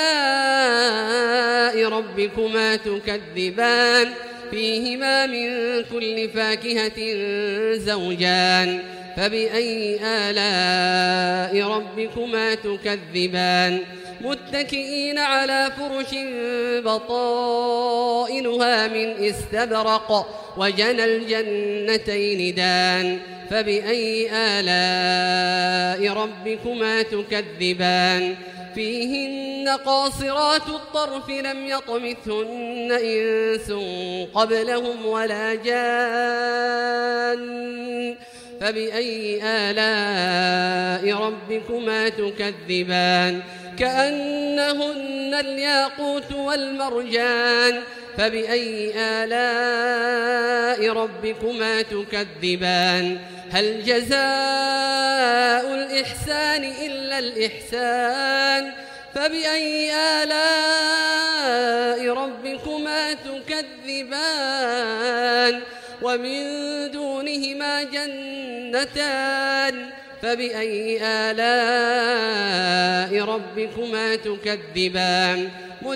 آلاء ربكما تكذبان فيهما من كل فاكهة زوجان فبأي آلاء ربكما تكذبان متكئين على فرش بطائنها من استبرق وجنى الجنتين دان فبأي آلاء ربكما تكذبان فيهن قاصرات الطرف لم يطمثهن إنس قبلهم ولا جان فبأي آلاء ربكما تكذبان كأنهن الياقوت والمرجان فبأي آلاء ربكما تكذبان هل جزاء الإحسان إلا الإحسان فبأي آلاء ربكما تكذبان ومن دونهما جنتان فبأي آلاء ربكما تكذبان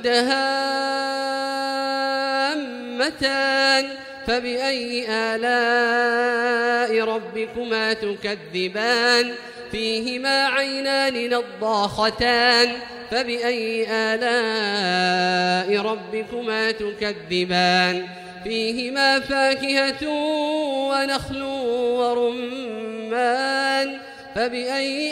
مدهامتان فبأي آلاء ربكما تكذبان فيهما عينان نضاختان فبأي آلاء ربكما تكذبان فيهما فاكهة ونخل ورمان فبأي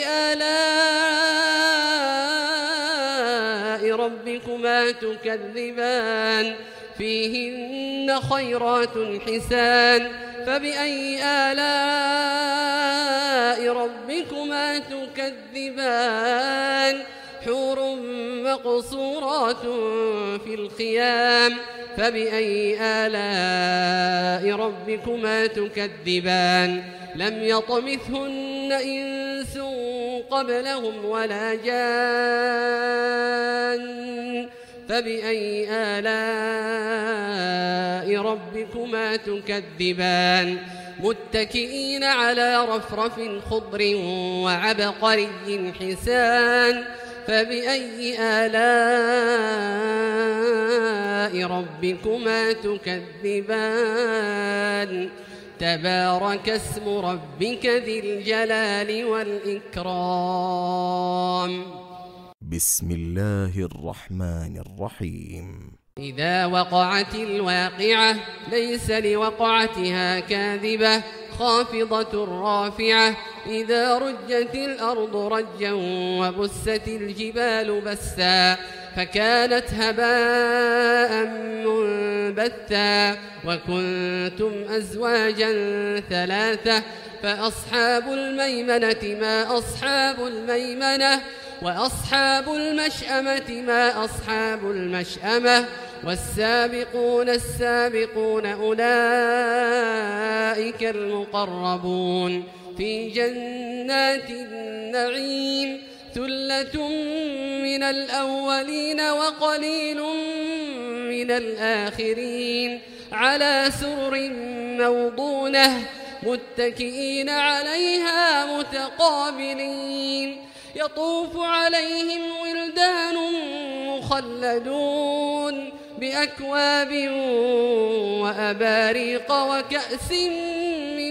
آلاء ربكما تكذبان فيهن خيرات حسان فبأي آلاء ربكما تكذبان حور مقصورات في الخيام فبأي آلاء ربكما تكذبان لم يطمثهن إنس قبلهم ولا جان فبأي آلاء ربكما تكذبان متكئين على رفرف خضر وعبقري حسان فبأي آلاء ربكما تكذبان تبارك اسم ربك ذي الجلال والإكرام. بسم الله الرحمن الرحيم. إذا وقعت الواقعة ليس لوقعتها كاذبة خافضة رافعة إذا رجت الأرض رجا وبست الجبال بسا فكانت هباء منبثا وكنتم أزواجا ثلاثة فأصحاب الميمنة ما أصحاب الميمنة وأصحاب المشأمة ما أصحاب المشأمة والسابقون السابقون أولئك المقربون في جنات النعيم ثلة من الأولين وقليل من الآخرين على سرر موضونة متكئين عليها متقابلين يطوف عليهم ولدان مخلدون بأكواب وأباريق وكأس من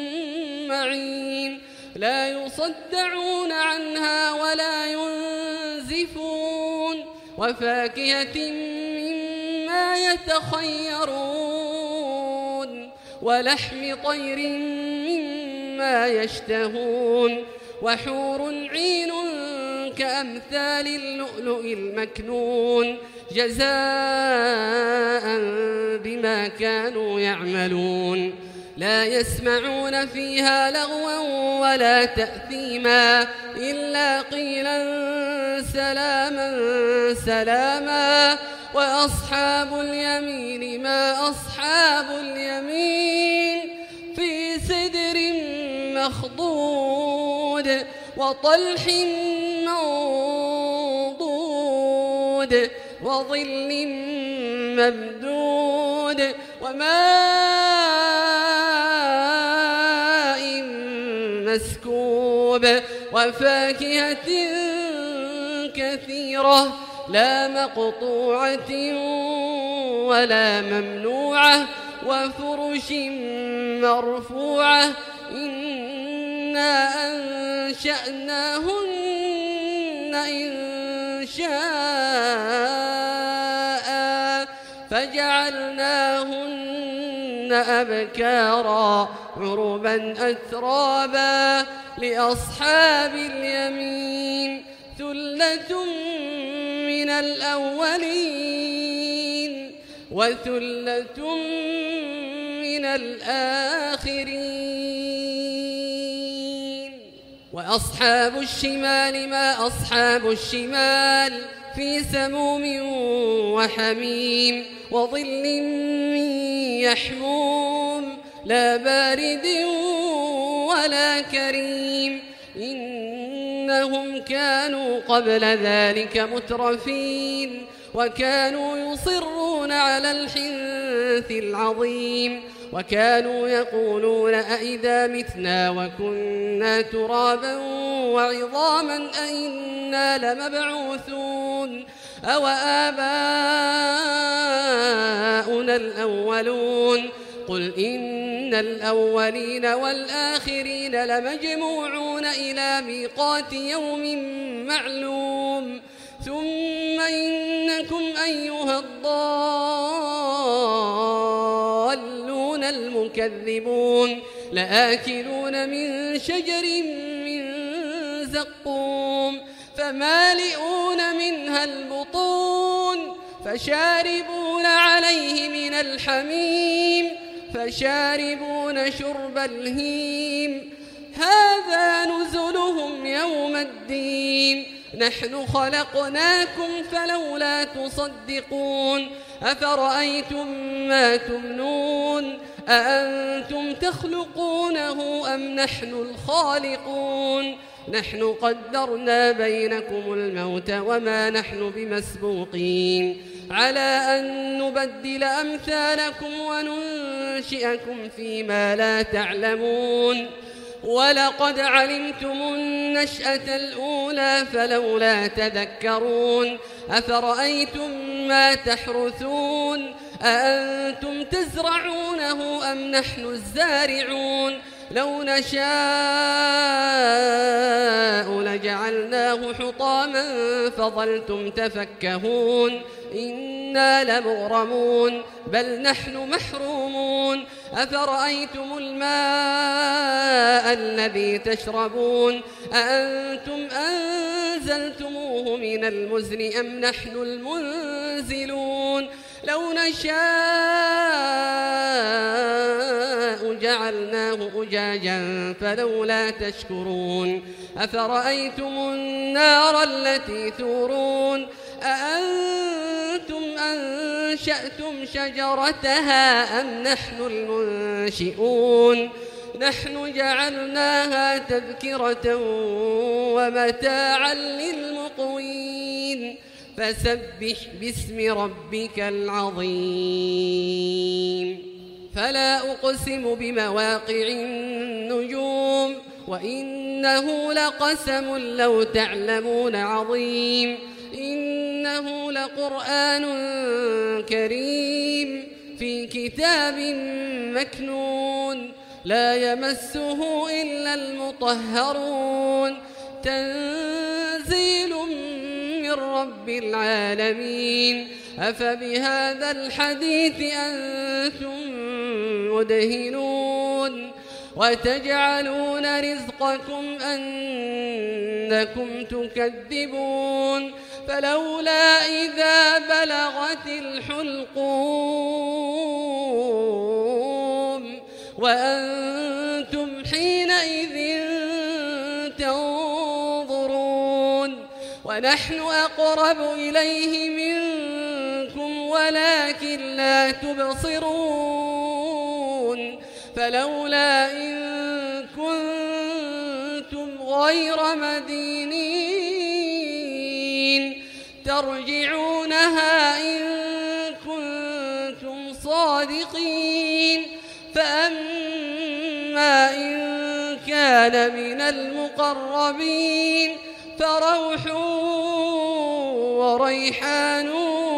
معين لا يصدعون عنها ولا ينزفون وفاكهة مما يتخيرون ولحم طير مما يشتهون وحور عين كأمثال اللؤلؤ المكنون جزاء بما كانوا يعملون لا يسمعون فيها لغوا ولا تأثيما إلا قيلا سلاما سلاما وأصحاب اليمين ما أصحاب اليمين في سدر مخضود وطلح منضود وظل ممدود وماء مسكوب وفاكهة كثيرة لا مقطوعة ولا ممنوعة وفرش مرفوعة إنا أنشأناهن إنشاء فجعلناهن أبكارا عربا أترابا لأصحاب اليمين ثلة من الأولين وثلة من الآخرين وأصحاب الشمال ما أصحاب الشمال في سموم وحميم وظل من يحموم لا بارد ولا كريم إنهم كانوا قبل ذلك مترفين وكانوا يصرون على الحنث العظيم وكانوا يقولون أئذا متنا وكنا ترابا وعظاما أئنا لمبعوثون أو آباؤنا الأولون قل إن الأولين والآخرين لمجموعون إلى ميقات يوم معلوم ثم إنكم أيها الضالون المكذبون لآكلون من شجر من زقوم فمالئون منها البطون فشاربون عليه من الحميم فشاربون شرب الهيم هذا نزلهم يوم الدين نحن خلقناكم فلولا تصدقون أفرأيتم ما تمنون أأنتم تخلقونه أم نحن الخالقون نحن قدرنا بينكم الموت وما نحن بمسبوقين على أن نبدل أمثالكم وننشئكم فيما لا تعلمون ولقد علمتم النشأة الأولى فلولا تذكرون أفرأيتم ما تحرثون أأنتم تزرعونه أم نحن الزارعون لو نشاء لجعلناه حطاما فظلتم تفكهون إنا لمغرمون بل نحن محرومون أفرأيتم الماء الذي تشربون أأنتم أنزلتموه من المزن أم نحن المنزلون لو نشاء جعلناه أجاجا فلولا تشكرون أفرأيتم النار التي تورون أأنتم أنشأتم شجرتها أم نحن المنشئون نحن جعلناها تذكرة ومتاعا للمقوين فسبح باسم ربك العظيم فلا أقسم بمواقع النجوم وإنه لقسم لو تعلمون عظيم إنه لقرآن كريم في كتاب مكنون لا يمسه إلا المطهرون تنزيل من رب العالمين أفبهذا الحديث أنتم مدهنون وتجعلون رزقكم أنكم تكذبون فلولا إذا بلغت الحلقوم وأنتم حينئذ تنظرون ونحن أقرب إليه منكم ولكن لا تبصرون فلولا إن كنتم غير مدينين ترجعونها إن كنتم صادقين فأما إن كان من المقربين فروح وريحان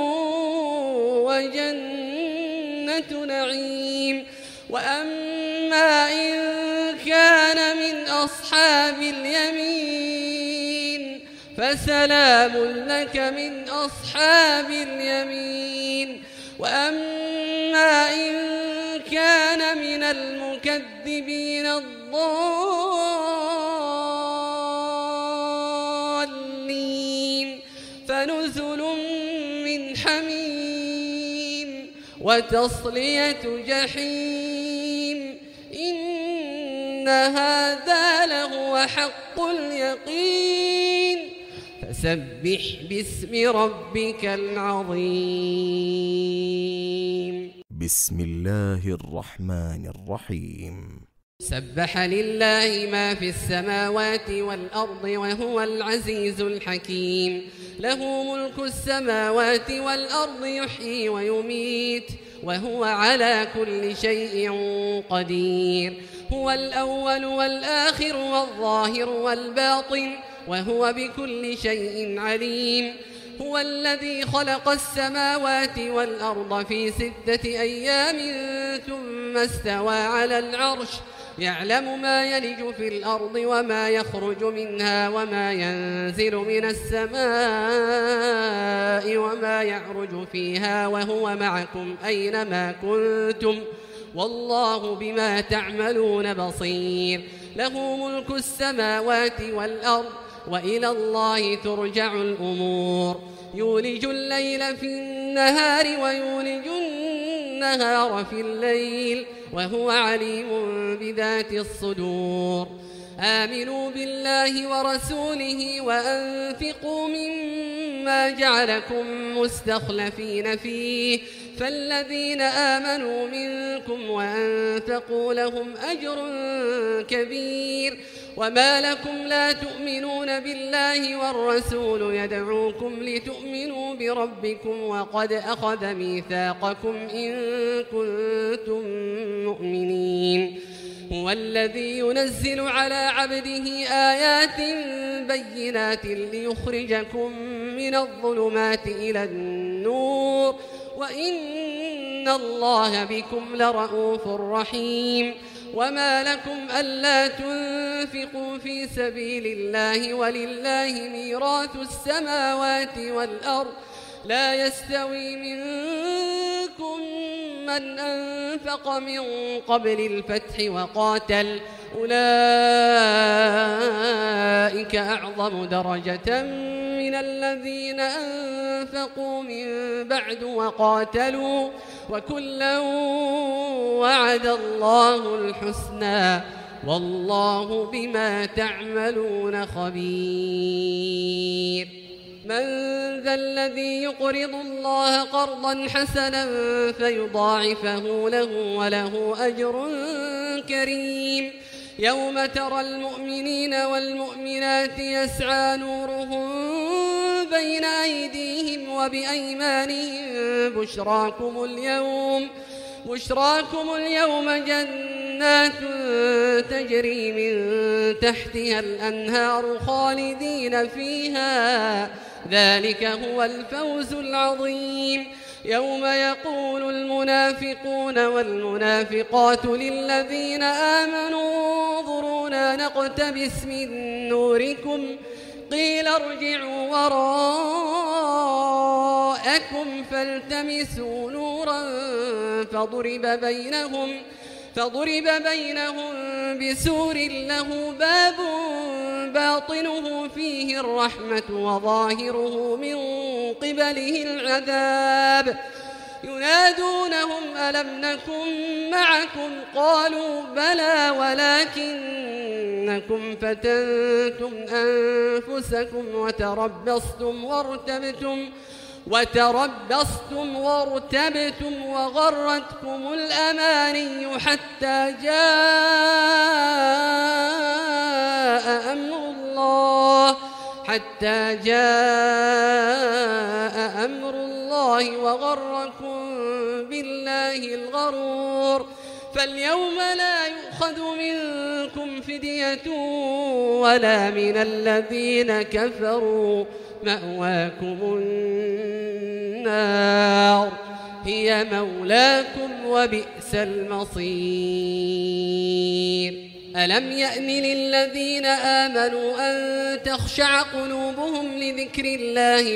وجنة نعيم وأما إن كان من أصحاب اليمين فسلام لك من أصحاب اليمين وأما إن كان من المكذبين الضالين فنزل من حميم وتصلية جحيم إن هذا لهو حق اليقين فسبح باسم ربك العظيم بسم الله الرحمن الرحيم سبح لله ما في السماوات والأرض وهو العزيز الحكيم له ملك السماوات والأرض يحيي ويميت وهو على كل شيء قدير هو الأول والآخر والظاهر والباطن وهو بكل شيء عليم هو الذي خلق السماوات والأرض في 6 أيام ثم استوى على العرش يعلم ما يلج في الأرض وما يخرج منها وما ينزل من السماء وما يعرج فيها وهو معكم أينما كنتم والله بما تعملون بصير له ملك السماوات والأرض وإلى الله ترجع الأمور يولج الليل في النهار ويولج النهار في الليل وهو عليم بذات الصدور آمنوا بالله ورسوله وأنفقوا مما جعلكم مستخلفين فيه فالذين آمنوا منكم وأنفقوا لهم أجر كبير. وما لكم لا تؤمنون بالله والرسول يدعوكم لتؤمنوا بربكم وقد أخذ ميثاقكم إن كنتم مؤمنين. هو الذي ينزل على عبده آيات بينات ليخرجكم من الظلمات إلى النور وإن الله بكم لرءوف رحيم. وما لكم ألا تنفقوا في سبيل الله ولله ميراث السماوات والأرض لا يستوي منكم من أنفق من قبل الفتح وقاتل أولئك أعظم درجة من الذين أنفقوا من بعد وقاتلوا وكلا وعد الله الحسنى والله بما تعملون خبير. من ذا الذي يقرض الله قرضا حسنا فيضاعفه له وله أجر كريم. يوم ترى المؤمنين والمؤمنات يسعى نورهم بين أيديهم وبأيمانهم بشراكم اليوم جنات تجري من تحتها الأنهار خالدين فيها ذلك هو الفوز العظيم. يوم يقول المنافقون والمنافقات للذين آمنوا انظرونا نقتبس من نوركم قيل ارجعوا وراءكم فالتمسوا نورا فضرب بينهم بسور له باب باطنه فيه الرحمة وظاهره من قبله العذاب. ينادونهم ألم نكن معكم قالوا بلى ولكنكم فتنتم أنفسكم وتربصتم وارتبتم وغرتكم الأماني حتى جاء أمر الله وغركم بالله الغرور. فاليوم لا يؤخذ منكم فدية ولا من الذين كفروا مأواكم النار هي مولاكم وبئس المصير. ألم يأن للذين آمنوا أن تخشع قلوبهم لذكر الله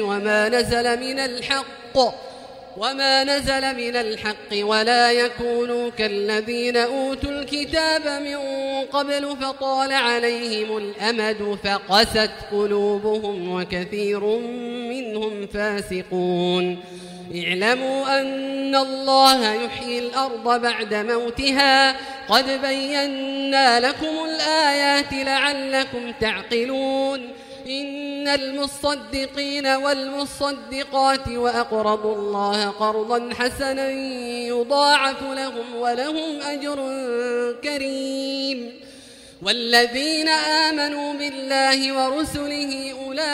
وما نزل من الحق ولا يكونوا كالذين أوتوا الكتاب من قبل فطال عليهم الأمد فقست قلوبهم وكثير منهم فاسقون. اعلموا أن الله يحيي الأرض بعد موتها قد بينا لكم الآيات لعلكم تعقلون. إن المصدقين والمصدقات وأقرضوا الله قرضا حسنا يضاعف لهم ولهم أجر كريم. والذين آمنوا بالله ورسله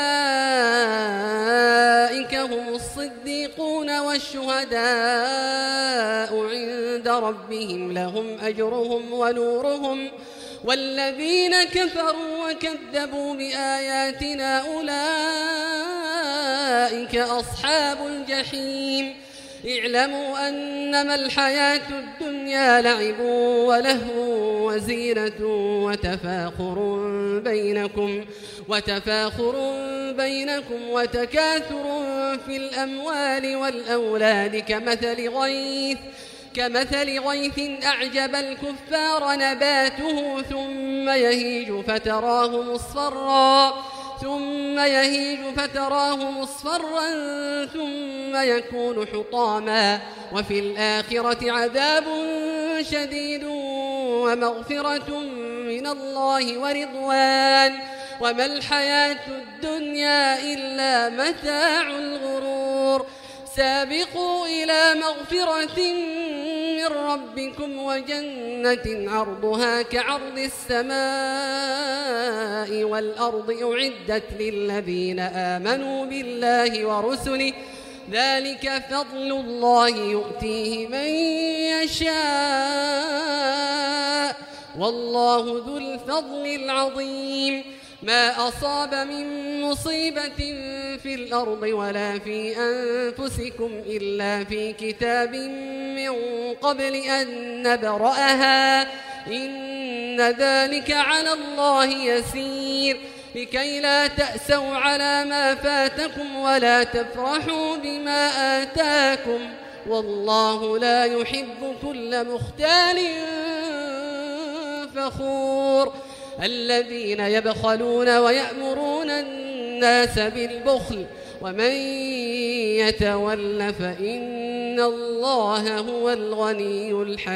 أولئك هم الصديقون والشهداء عند ربهم لهم أجرهم ونورهم. والذين كفروا وكذبوا بآياتنا أولئك أصحاب الجحيم. اعلموا أنما الحياة الدنيا لعب ولهو وزينة وتفاخر بينكم وتكاثر في الأموال والأولاد كمثل غيث أعجب الكفار نباته ثم يهيج فتراه مصفرا ثم يكون حطاما وفي الآخرة عذاب شديد ومغفرة من الله ورضوان وما الحياة الدنيا إلا متاع الغرور. سابقوا إلى مغفرة من ربكم وجنة عرضها كعرض السماء والأرض أعدت للذين آمنوا بالله ورسله ذلك فضل الله يؤتيه من يشاء والله ذو الفضل العظيم ما أصاب من مصيبة في الأرض ولا في أنفسكم إلا في كتاب من قبل أن نبرأها إن ذلك على الله يسير لكي لا تأسوا على ما فاتكم ولا تفرحوا بما آتاكم والله لا يحب كل مختال فخور الذين يبخلون ويأمرون الناس بالبخل ومن يتول فإن الله هو الغني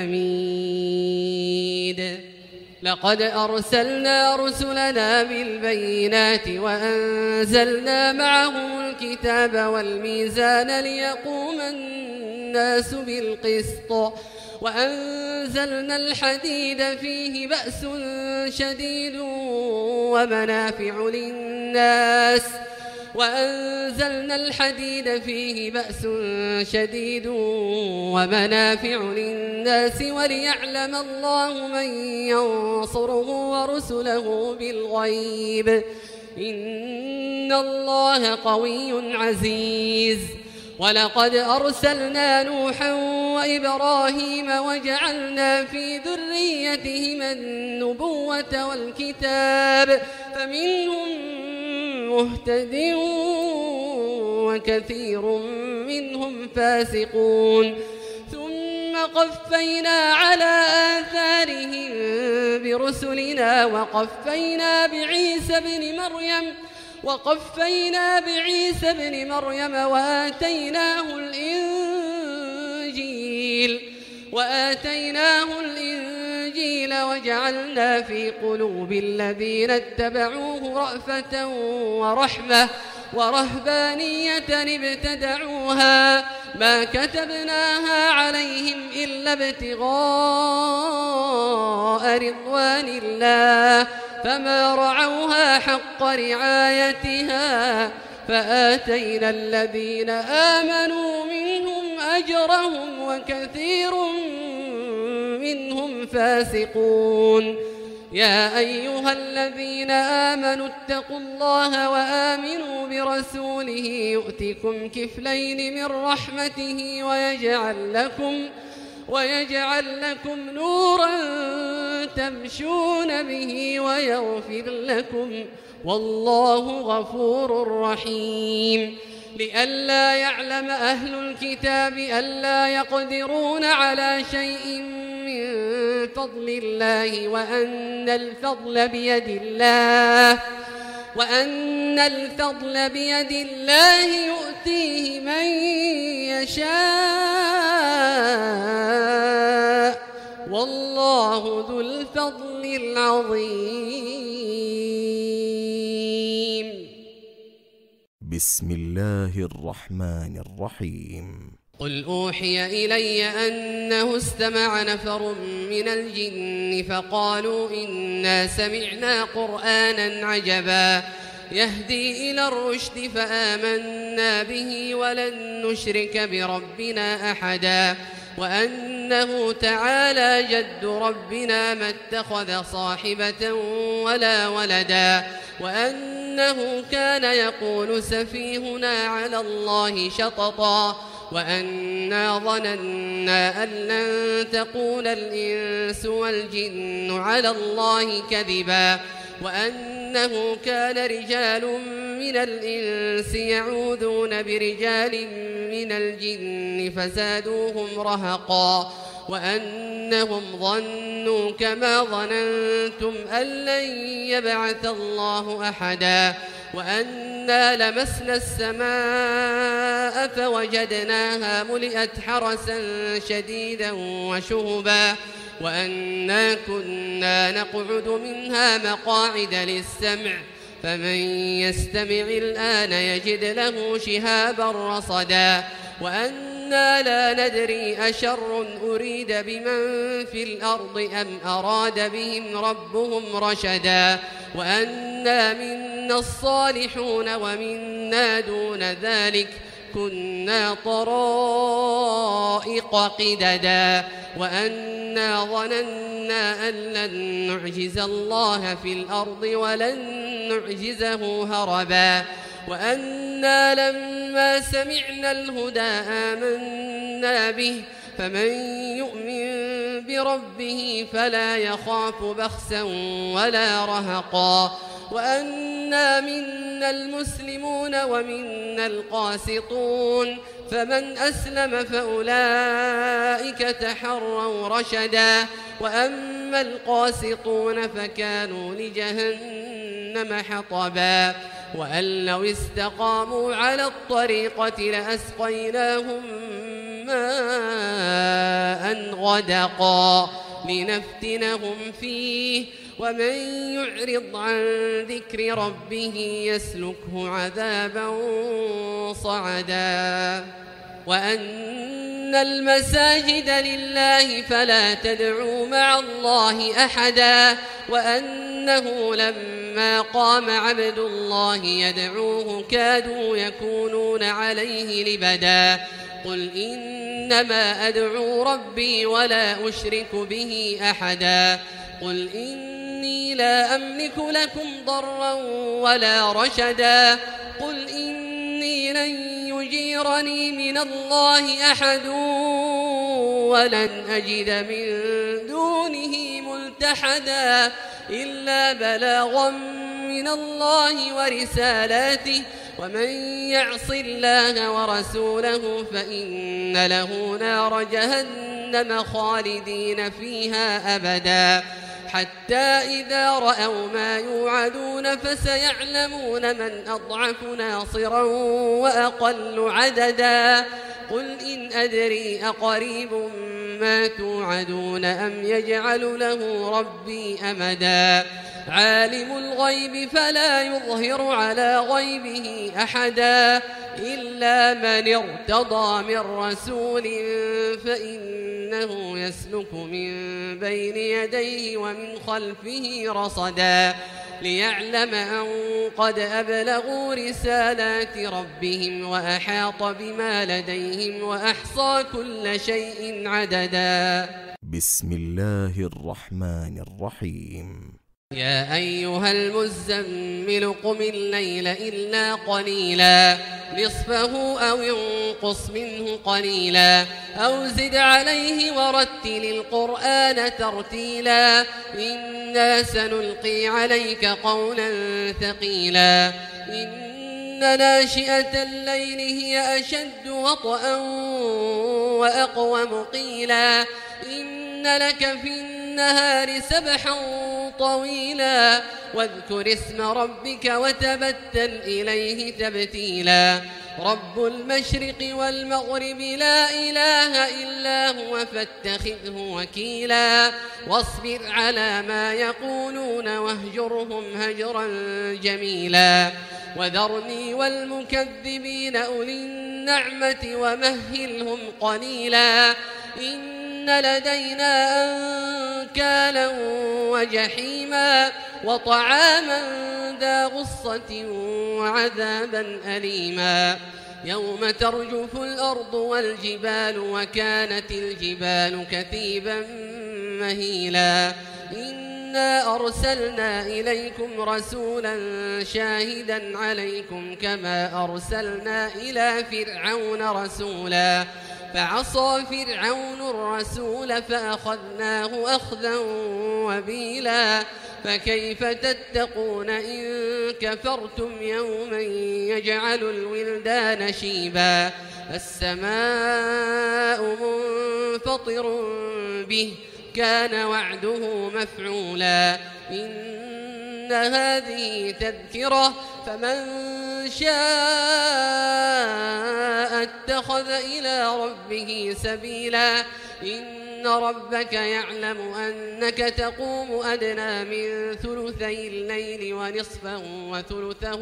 الحميد لقد أرسلنا رسلنا بالبينات وأنزلنا معهم الكتاب والميزان ليقوم الناس بالقسط وأنزلنا الحديد فيه بأس شديد ومنافع للناس وليعلم الله من ينصره ورسله بالغيب إن الله قوي عزيز ولقد أرسلنا نوحا وإبراهيم وجعلنا في ذريتهما النبوة والكتاب فمنهم مهتد وكثير منهم فاسقون ثم قفينا على آثارهم برسلنا وقفينا بعيسى ابن مريم وآتيناه الإنجيل وجعلنا في قلوب الذين اتبعوه رأفة ورحمة ورهبانية ابتدعوها ما كتبناها عليهم إلا ابتغاء رضوان الله فما رعوها حق رعايتها فآتينا الذين آمنوا منهم أجرهم وكثير منهم فاسقون يا أيها الذين آمنوا اتقوا الله وآمنوا برسوله يؤتكم كفلين من رحمته ويجعل لكم نورا تمشون به ويغفر لكم والله غفور رحيم لئلا يعلم أهل الكتاب ألا يقدرون على شيء من فضل الله وأن الفضل بيد الله يؤتيه من يشاء والله ذو الفضل العظيم بسم الله الرحمن الرحيم قل أوحي إلي أنه استمع نفر من الجن فقالوا إنا سمعنا قرآنا عجبا يهدي إلى الرشد فآمنا به ولن نشرك بربنا أحدا وأنه تعالى جد ربنا ما اتخذ صاحبة ولا ولدا وأنه كان يقول سفيهنا على الله شططا وأنا ظننا أن لن تقول الإنس والجن على الله كذبا وأنه كان رجال من الإنس يعوذون برجال من الجن فزادوهم رهقا وأنهم ظنوا كما ظننتم أن لن يبعث الله أحدا وأنا لمسنا السماء فوجدناها ملئت حرسا شديدا وشهبا وأنا كنا نقعد منها مقاعد للسمع فمن يستمع الآن يجد له شهابا رصدا وأنا لا ندري أشر أريد بمن في الأرض أم أراد بهم ربهم رشدا وأنا منا الصالحون ومنا دون ذلك كنا طرائق قددا وأنا ظننا أن لن نعجز الله في الأرض ولن نعجزه هربا وأنا لما سمعنا الهدى آمنا به فمن يؤمن بربه فلا يخاف بخسا ولا رهقا وأنا منا المسلمون ومنا القاسطون فمن أسلم فأولئك تحروا رشدا وأما القاسطون فكانوا لجهنم حطبا وأن لو استقاموا على الطريقة لأسقيناهم ماء غدقا لنفتنهم فيه ومن يعرض عن ذكر ربه يسلكه عذابا صعدا وأن المساجد لله فلا تدعوا مع الله أحدا وأنه لما قام عبد الله يدعوه كادوا يكونون عليه لبدا قل إنما أدعو ربي ولا أشرك به أحدا قل إني لا أملك لكم ضرا ولا رشدا قل إني لن يجيرني من الله أحد ولن أجد من دونه ملتحدا إلا بلاغا من الله ورسالاته ومن يعص الله ورسوله فإن له نار جهنم خالدين فيها أبدا حتى إذا رأوا ما يوعدون فسيعلمون من أضعف ناصرا وأقل عددا قل إن أدري أقريب ما توعدون أم يجعل له ربي أمدا عالم الغيب فلا يظهر على غيبه أحدا إلا من ارتضى من رسول فإنه يسلك من بين يديه ومن خلفه رصدا ليعلم أن قد أبلغوا رسالات ربهم وأحاط بما لديهم وأحصى كل شيء عددا بسم الله الرحمن الرحيم يا أيها المزمل قم الليل إلا قليلا نصفه أو ينقص منه قليلا أو زد عليه ورتل القرآن ترتيلا إنا سنلقي عليك قولا ثقيلا إن ناشئة الليل هي أشد وطئا وأقوم قيلا إن لك في النهار سبحا طويلا واذكر اسم ربك وتبتل إليه تبتيلا رب المشرق والمغرب لا إله إلا هو فاتخذه وكيلا واصبر على ما يقولون واهجرهم هجرا جميلا وذرني والمكذبين أولي النعمة ومهلهم قليلا إن لدينا أنكالا وجحيما وطعاما ذا غصة وعذابا أليما يوم ترجف الأرض والجبال وكانت الجبال كثيبا مهيلا إنا أرسلنا إليكم رسولا شاهدا عليكم كما أرسلنا إلى فرعون رسولا فعصى فرعون الرسول فأخذناه أخذا وبيلا فكيف تتقون إن كفرتم يوما يجعل الولدان شيبا السماء منفطر به كان وعده مفعولا إن هذه تذكرة فمن شاء اتخذ إلى ربه سبيلا إن إن ربك يعلم أنك تقوم أدنى من ثلثي الليل ونصفه وثلثه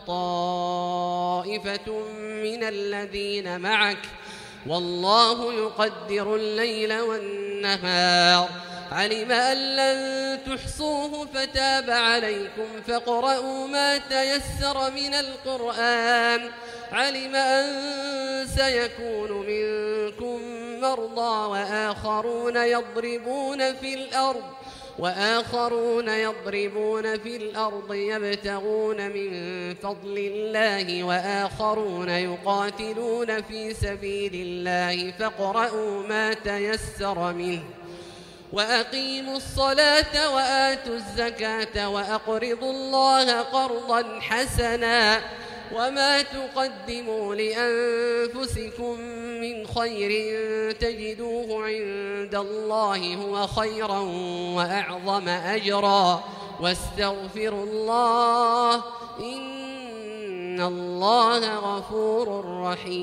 وطائفة من الذين معك والله يقدر الليل والنهار علم أن لن تحصوه فتاب عليكم فاقرؤوا ما تيسر من القرآن علم أن سيكون منكم مرضى وآخرون يضربون في الأرض يبتغون من فضل الله وآخرون يقاتلون في سبيل الله فاقرؤوا ما تيسر منه وأقيموا الصلاة وآتوا الزكاة وأقرضوا الله قرضا حسنا وما تقدموا لأنفسكم من خير تجدوه عند الله هو خيرا وأعظم أجرا واستغفروا الله إن الله غفور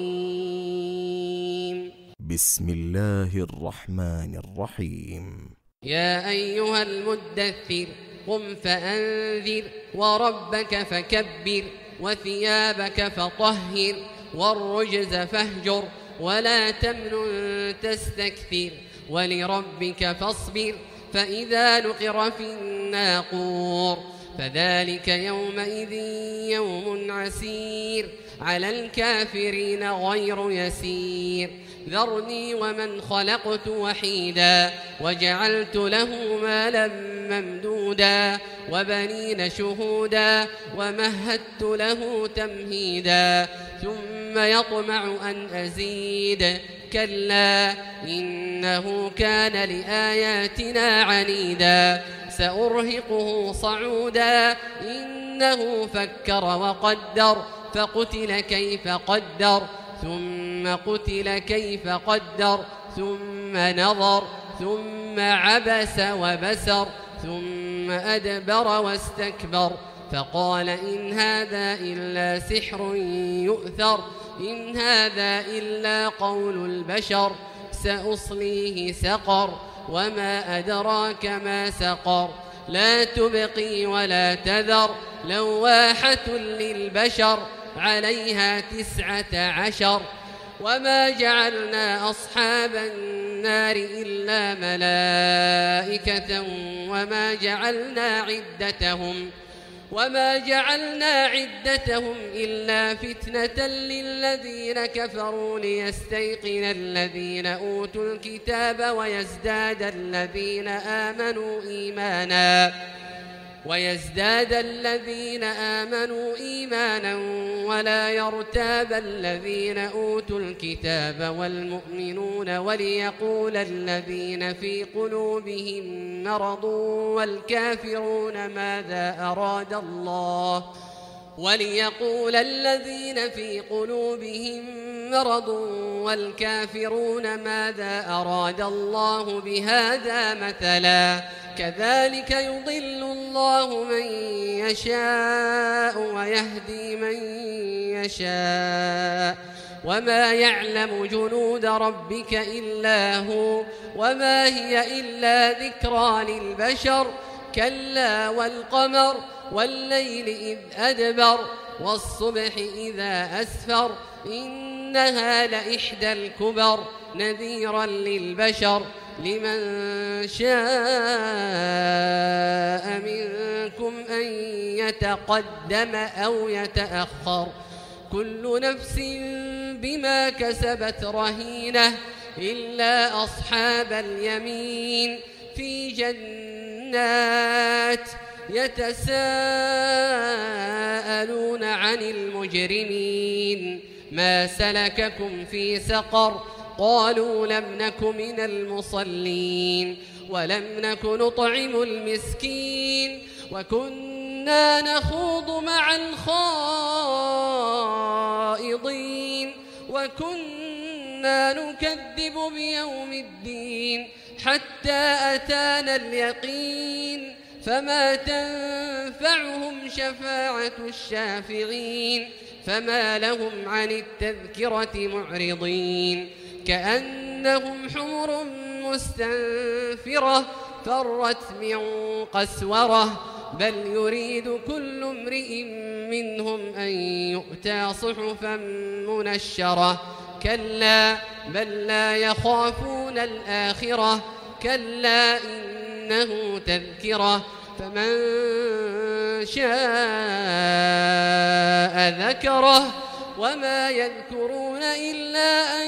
رحيم. بسم الله الرحمن الرحيم. يا أيها المدثر قم فأنذر وربك فكبر وثيابك فطهر والرجز فاهجر ولا تمنن تستكثر ولربك فاصبر فإذا نقر في الناقور فذلك يومئذ يوم عسير على الكافرين غير يسير ذرني ومن خلقت وحيدا وجعلت له مالا ممدودا وبنين شهودا ومهدت له تمهيدا ثم يطمع أن أزيد كلا إنه كان لآياتنا عنيدا سأرهقه صعودا إنه فكر وقدر فقتل كيف قدر ثم قتل كيف قدر ثم نظر ثم عبس وبسر ثم أدبر واستكبر فقال إن هذا إلا سحر يؤثر إن هذا إلا قول البشر سأصليه سقر وما أدراك ما سقر لا تبقي ولا تذر لواحة للبشر عليها 19 وما جعلنا أصحاب النار إلا ملائكة وما جعلنا عدتهم إلا فتنة للذين كفروا ليستيقن الذين أوتوا الكتاب ويزداد الذين آمنوا إيمانا ولا يرتاب الذين أوتوا الكتاب والمؤمنون وليقول الذين في قلوبهم مرض والكافرون ماذا أراد الله بهذا مثلا كذلك يضل الله من يشاء ويهدي من يشاء وما يعلم جنود ربك إلا هو وما هي إلا ذكرى للبشر كلا والقمر والليل إذ أدبر والصبح إذا أسفر إنها لإحدى الكبر نذيرا للبشر لمن شاء منكم أن يتقدم أو يتأخر كل نفس بما كسبت رهينة إلا أصحاب اليمين في جنات يتساءلون عن المجرمين ما سلككم في سقر قالوا لم نك من المصلين ولم نك نطعم المسكين وكنا نخوض مع الخائضين وكنا نكذب بيوم الدين حتى أتانا اليقين فما تنفعهم شفاعة الشافعين فما لهم عن التذكرة معرضين كأنهم حمر مستنفرة فرت من قسورة بل يريد كل امرئ منهم أن يؤتى صحفا منشرة كلا بل لا يخافون الآخرة كلا إنه تذكرة فمن شاء ذكره وما يذكرون إلا أن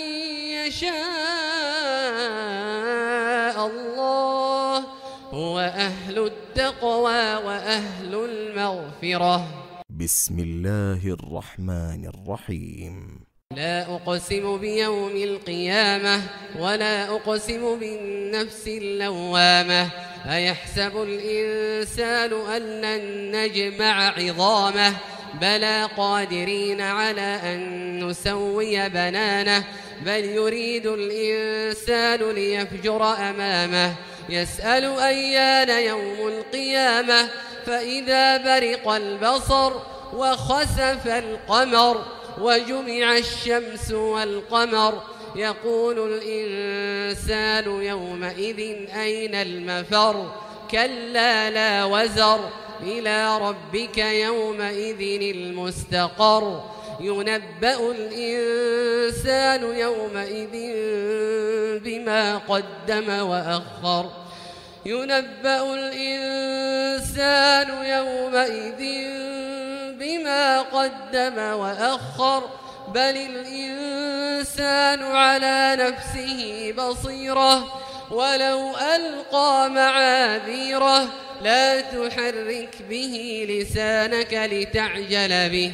يشاء الله هو أهل التقوى وأهل المغفرة. بسم الله الرحمن الرحيم. لا أقسم بيوم القيامة ولا أقسم بالنفس اللوامة أيحسب الإنسان أن لن نجمع عظامه بلى قادرين على أن نسوي بنانه بل يريد الإنسان ليفجر أمامه يسأل أيان يوم القيامة فإذا برق البصر وخسف القمر وجمع الشمس والقمر يقول الإنسان يومئذ أين المفر كلا لا وزر إلى ربك يومئذ المستقر ينبأ الإنسان يومئذ بما قدم وأخر ينبأ الإنسان يومئذ بما قدم وأخر بل الإنسان على نفسه بصيرة ولو ألقى معاذيره لا تحرك به لسانك لتعجل به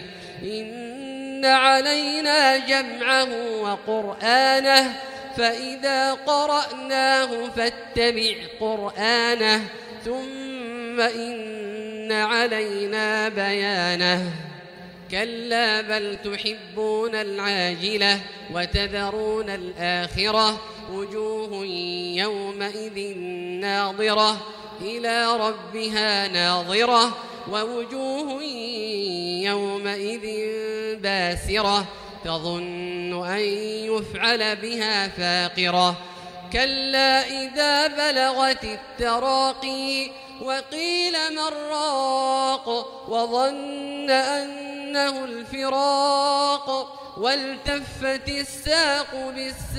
إن علينا جمعه وقرآنه فإذا قرأناه فاتبع قرآنه ثم إن علينا بيانه كلا بل تحبون العاجلة وتذرون الآخرة وجوه يومئذ ناظرة إلى ربها ناظرة ووجوه يومئذ باسرة تظن أن يفعل بها فاقرة كلا إذا بلغت التراقي وقيل من راق وظن أنه الفراق والتفت الساق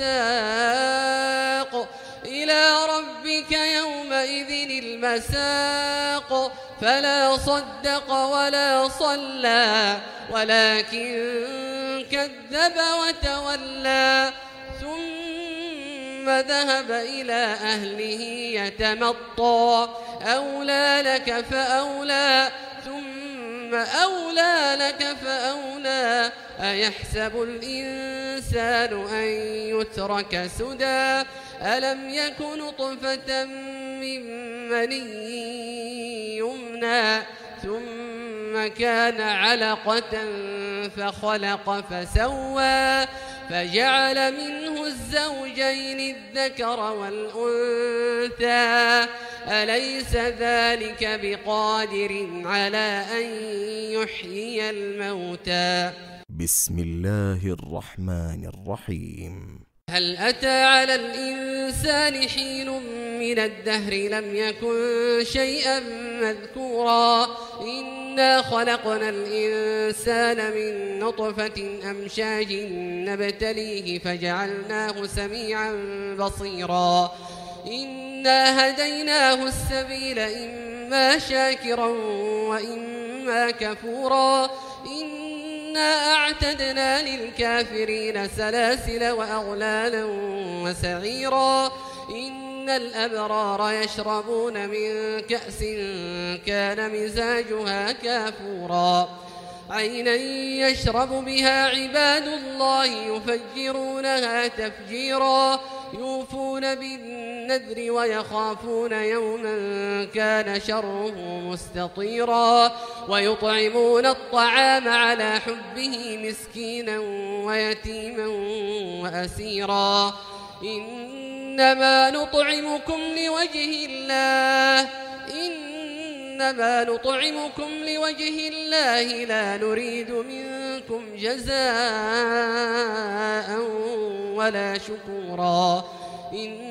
بالساق إلى ربك يومئذ المساق فلا صدق ولا صلى ولكن كذب وتولى ثم ذهب إلى أهله يتمطى أولى لك فأولى ثم أولى لك فأولى أيحسب الإنسان أن يترك سدى ألم يك نطفة من مني يمنى ثم كان علقة فخلق فسوى فجعل منه الزوجين الذكر والأنثى أليس ذلك بقادر على أن يحيي الموتى. بسم الله الرحمن الرحيم. هل أتى على الإنسان حين من الدهر لم يكن شيئا مذكورا إنا خلقنا الإنسان من نطفة أمشاج نبتليه فجعلناه سميعا بصيرا إنا هديناه السبيل إما شاكرا وإما كفورا إنا أعتدنا للكافرين سلاسل وأغلالا وسعيرا إن الأبرار يشربون من كأس كان مزاجها كافورا عينا يشرب بها عباد الله يفجرونها تفجيرا يوفون بالنذر ويخافون يوما كان شره مستطيرا ويطعمون الطعام على حبه مسكينا ويتيما وأسيرا إنما نطعمكم لوجه الله إنما نطعمكم لوجه الله لا نريد منكم جزاء ولا شكورا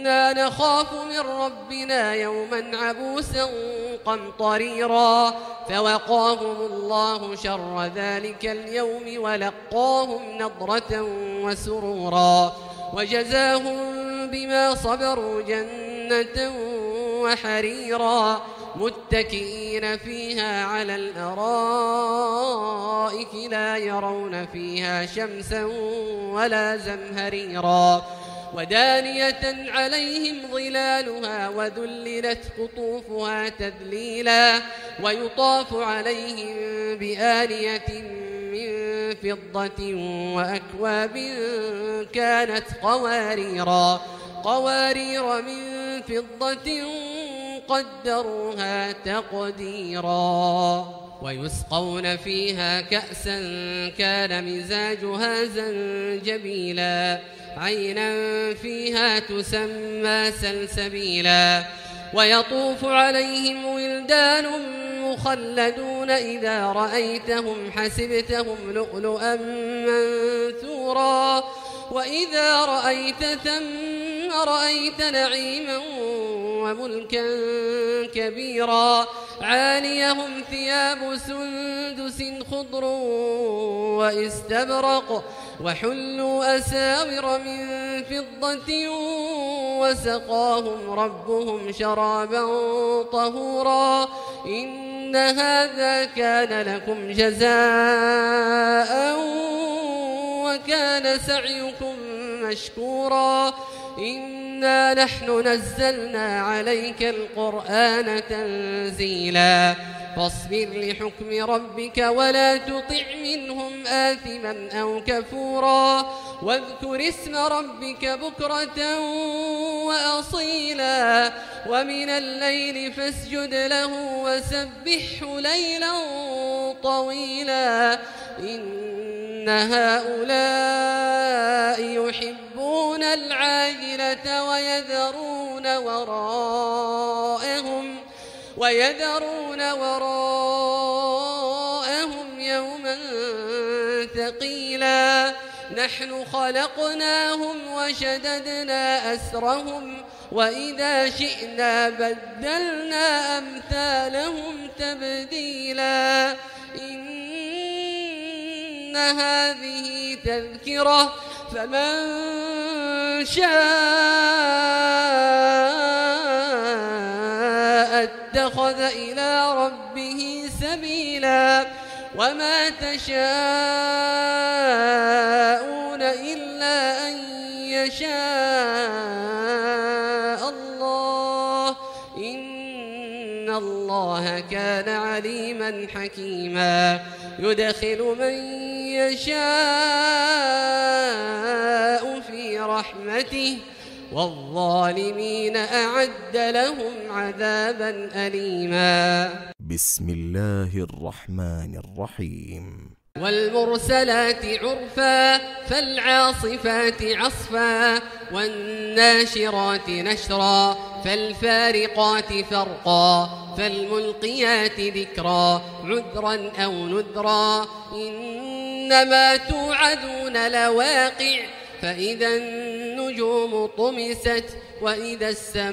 إنا نخاف من ربنا يوما عبوسا قمطريرا فوقاهم الله شر ذلك اليوم ولقاهم نضرة وسرورا وجزاهم بما صبروا جنة وحريرا متكئين فيها على الأرائك لا يرون فيها شمسا ولا زمهريرا ودانية عليهم ظلالها وذللت قطوفها تذليلا ويطاف عليهم بآنية من فضة وأكواب كانت قوارير من فضة قدروها تقديرا ويسقون فيها كأسا كان مزاجها زنجبيلا عينا فيها تسمى سلسبيلا ويطوف عليهم ولدان مخلدون إذا رأيتهم حسبتهم لؤلؤا منثورا وإذا رأيت ثم رأيت نعيما وملكا كبيرا عاليهم ثياب سندس خضر واستبرق وحلوا أساور من فضة وسقاهم ربهم شرابا طهورا إن هذا كان لكم جزاء وكان سعيكم مشكورا إنا نحن نزلنا عليك القرآن تنزيلا فاصبر لحكم ربك ولا تطع منهم آثما أو كفورا واذكر اسم ربك بكرة وأصيلا ومن الليل فاسجد له وسبحه ليلا طويلا إن هؤلاء يحبون العاجلة ويذرون وراءهم يوما ثقيلا نحن خلقناهم وشددنا أسرهم وإذا شئنا بدلنا أمثالهم تبديلا إن هذه تذكرة فمن شاء اتخذ إلى ربه سبيلا وما تشاءون إلا أن يشاء الله إن الله كان عليما حكيما يدخل من يشاء في رحمته والظالمين أعد لهم عذابا أليما بسم الله الرحمن الرحيم والمرسلات عرفا فالعاصفات عصفا والناشرات نشرا فالفارقات فرقا فالملقيات ذكرا عذرا أو نذرا إنما توعدون لواقع فإذا النجوم طمست وإذا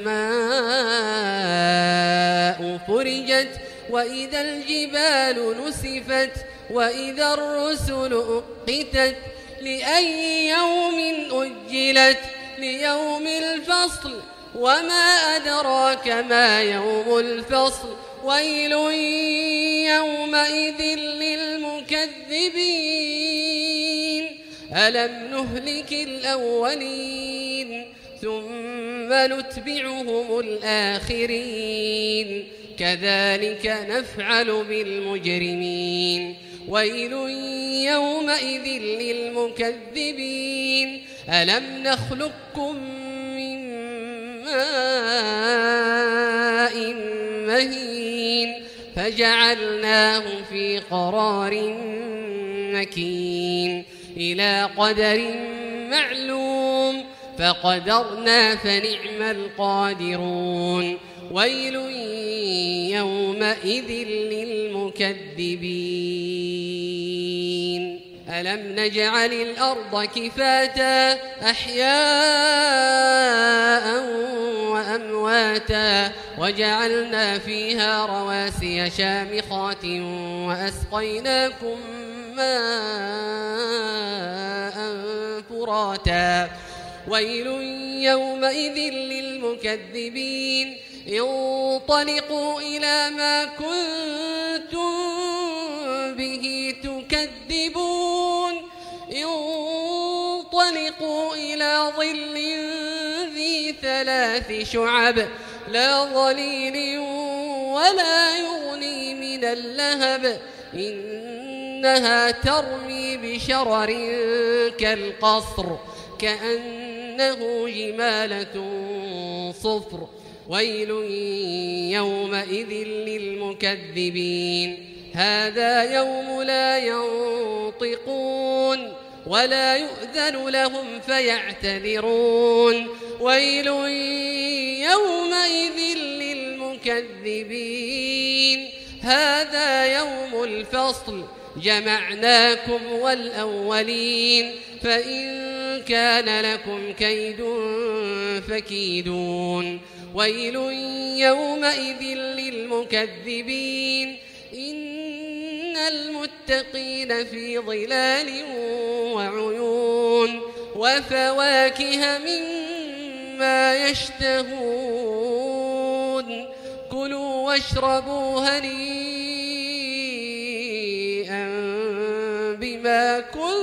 السماء فرجت وإذا الجبال نسفت وإذا الرسل أقتت لأي يوم أجلت ليوم الفصل وما أدراك ما يوم الفصل ويل يومئذ للمكذبين ألم نهلك الأولين ثم نتبعهم الآخرين كذلك نفعل بالمجرمين ويل يومئذ للمكذبين ألم نخلقكم من ماء مهين فجعلناه في قرار مكين إلى قدر معلوم فقدرنا فنعم القادرون ويل يومئذ للمكذبين ألم نجعل الأرض كفاتا أحياء وأمواتا وجعلنا فيها رواسي شامخات وأسقيناكم ماء فراتا ويل يومئذ للمكذبين انطلقوا إلى ما كنتم به تكذبون انطلقوا إلى ظل ذي 3 شعب لا ظليل ولا يغني من اللهب إنها ترمي بشرر كالقصر كأنه جمالة صفر ويل يومئذ للمكذبين هذا يوم لا ينطقون ولا يؤذن لهم فيعتذرون ويل يومئذ للمكذبين هذا يوم الفصل جمعناكم والأولين فإن كان لكم كيد فكيدون ويل يومئذ للمكذبين إن المتقين في ظلال وعيون وفواكه مما يشتهون كلوا واشربوا هنيئا بما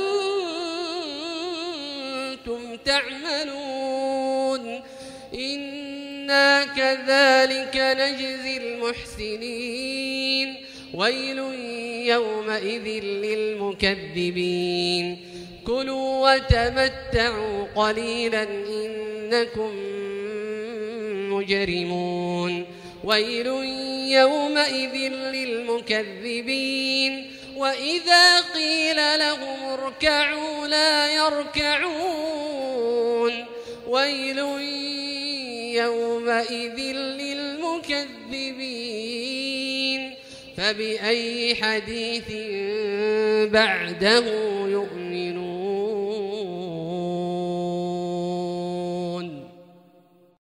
كنتم تعملون إنا كذلك نجزي المحسنين ويل يومئذ للمكذبين كلوا وتمتعوا قليلا إنكم مجرمون ويل يومئذ للمكذبين وإذا قيل لهم اركعوا لا يركعون ويل يومئذ للمكذبين فبأي حديث بعده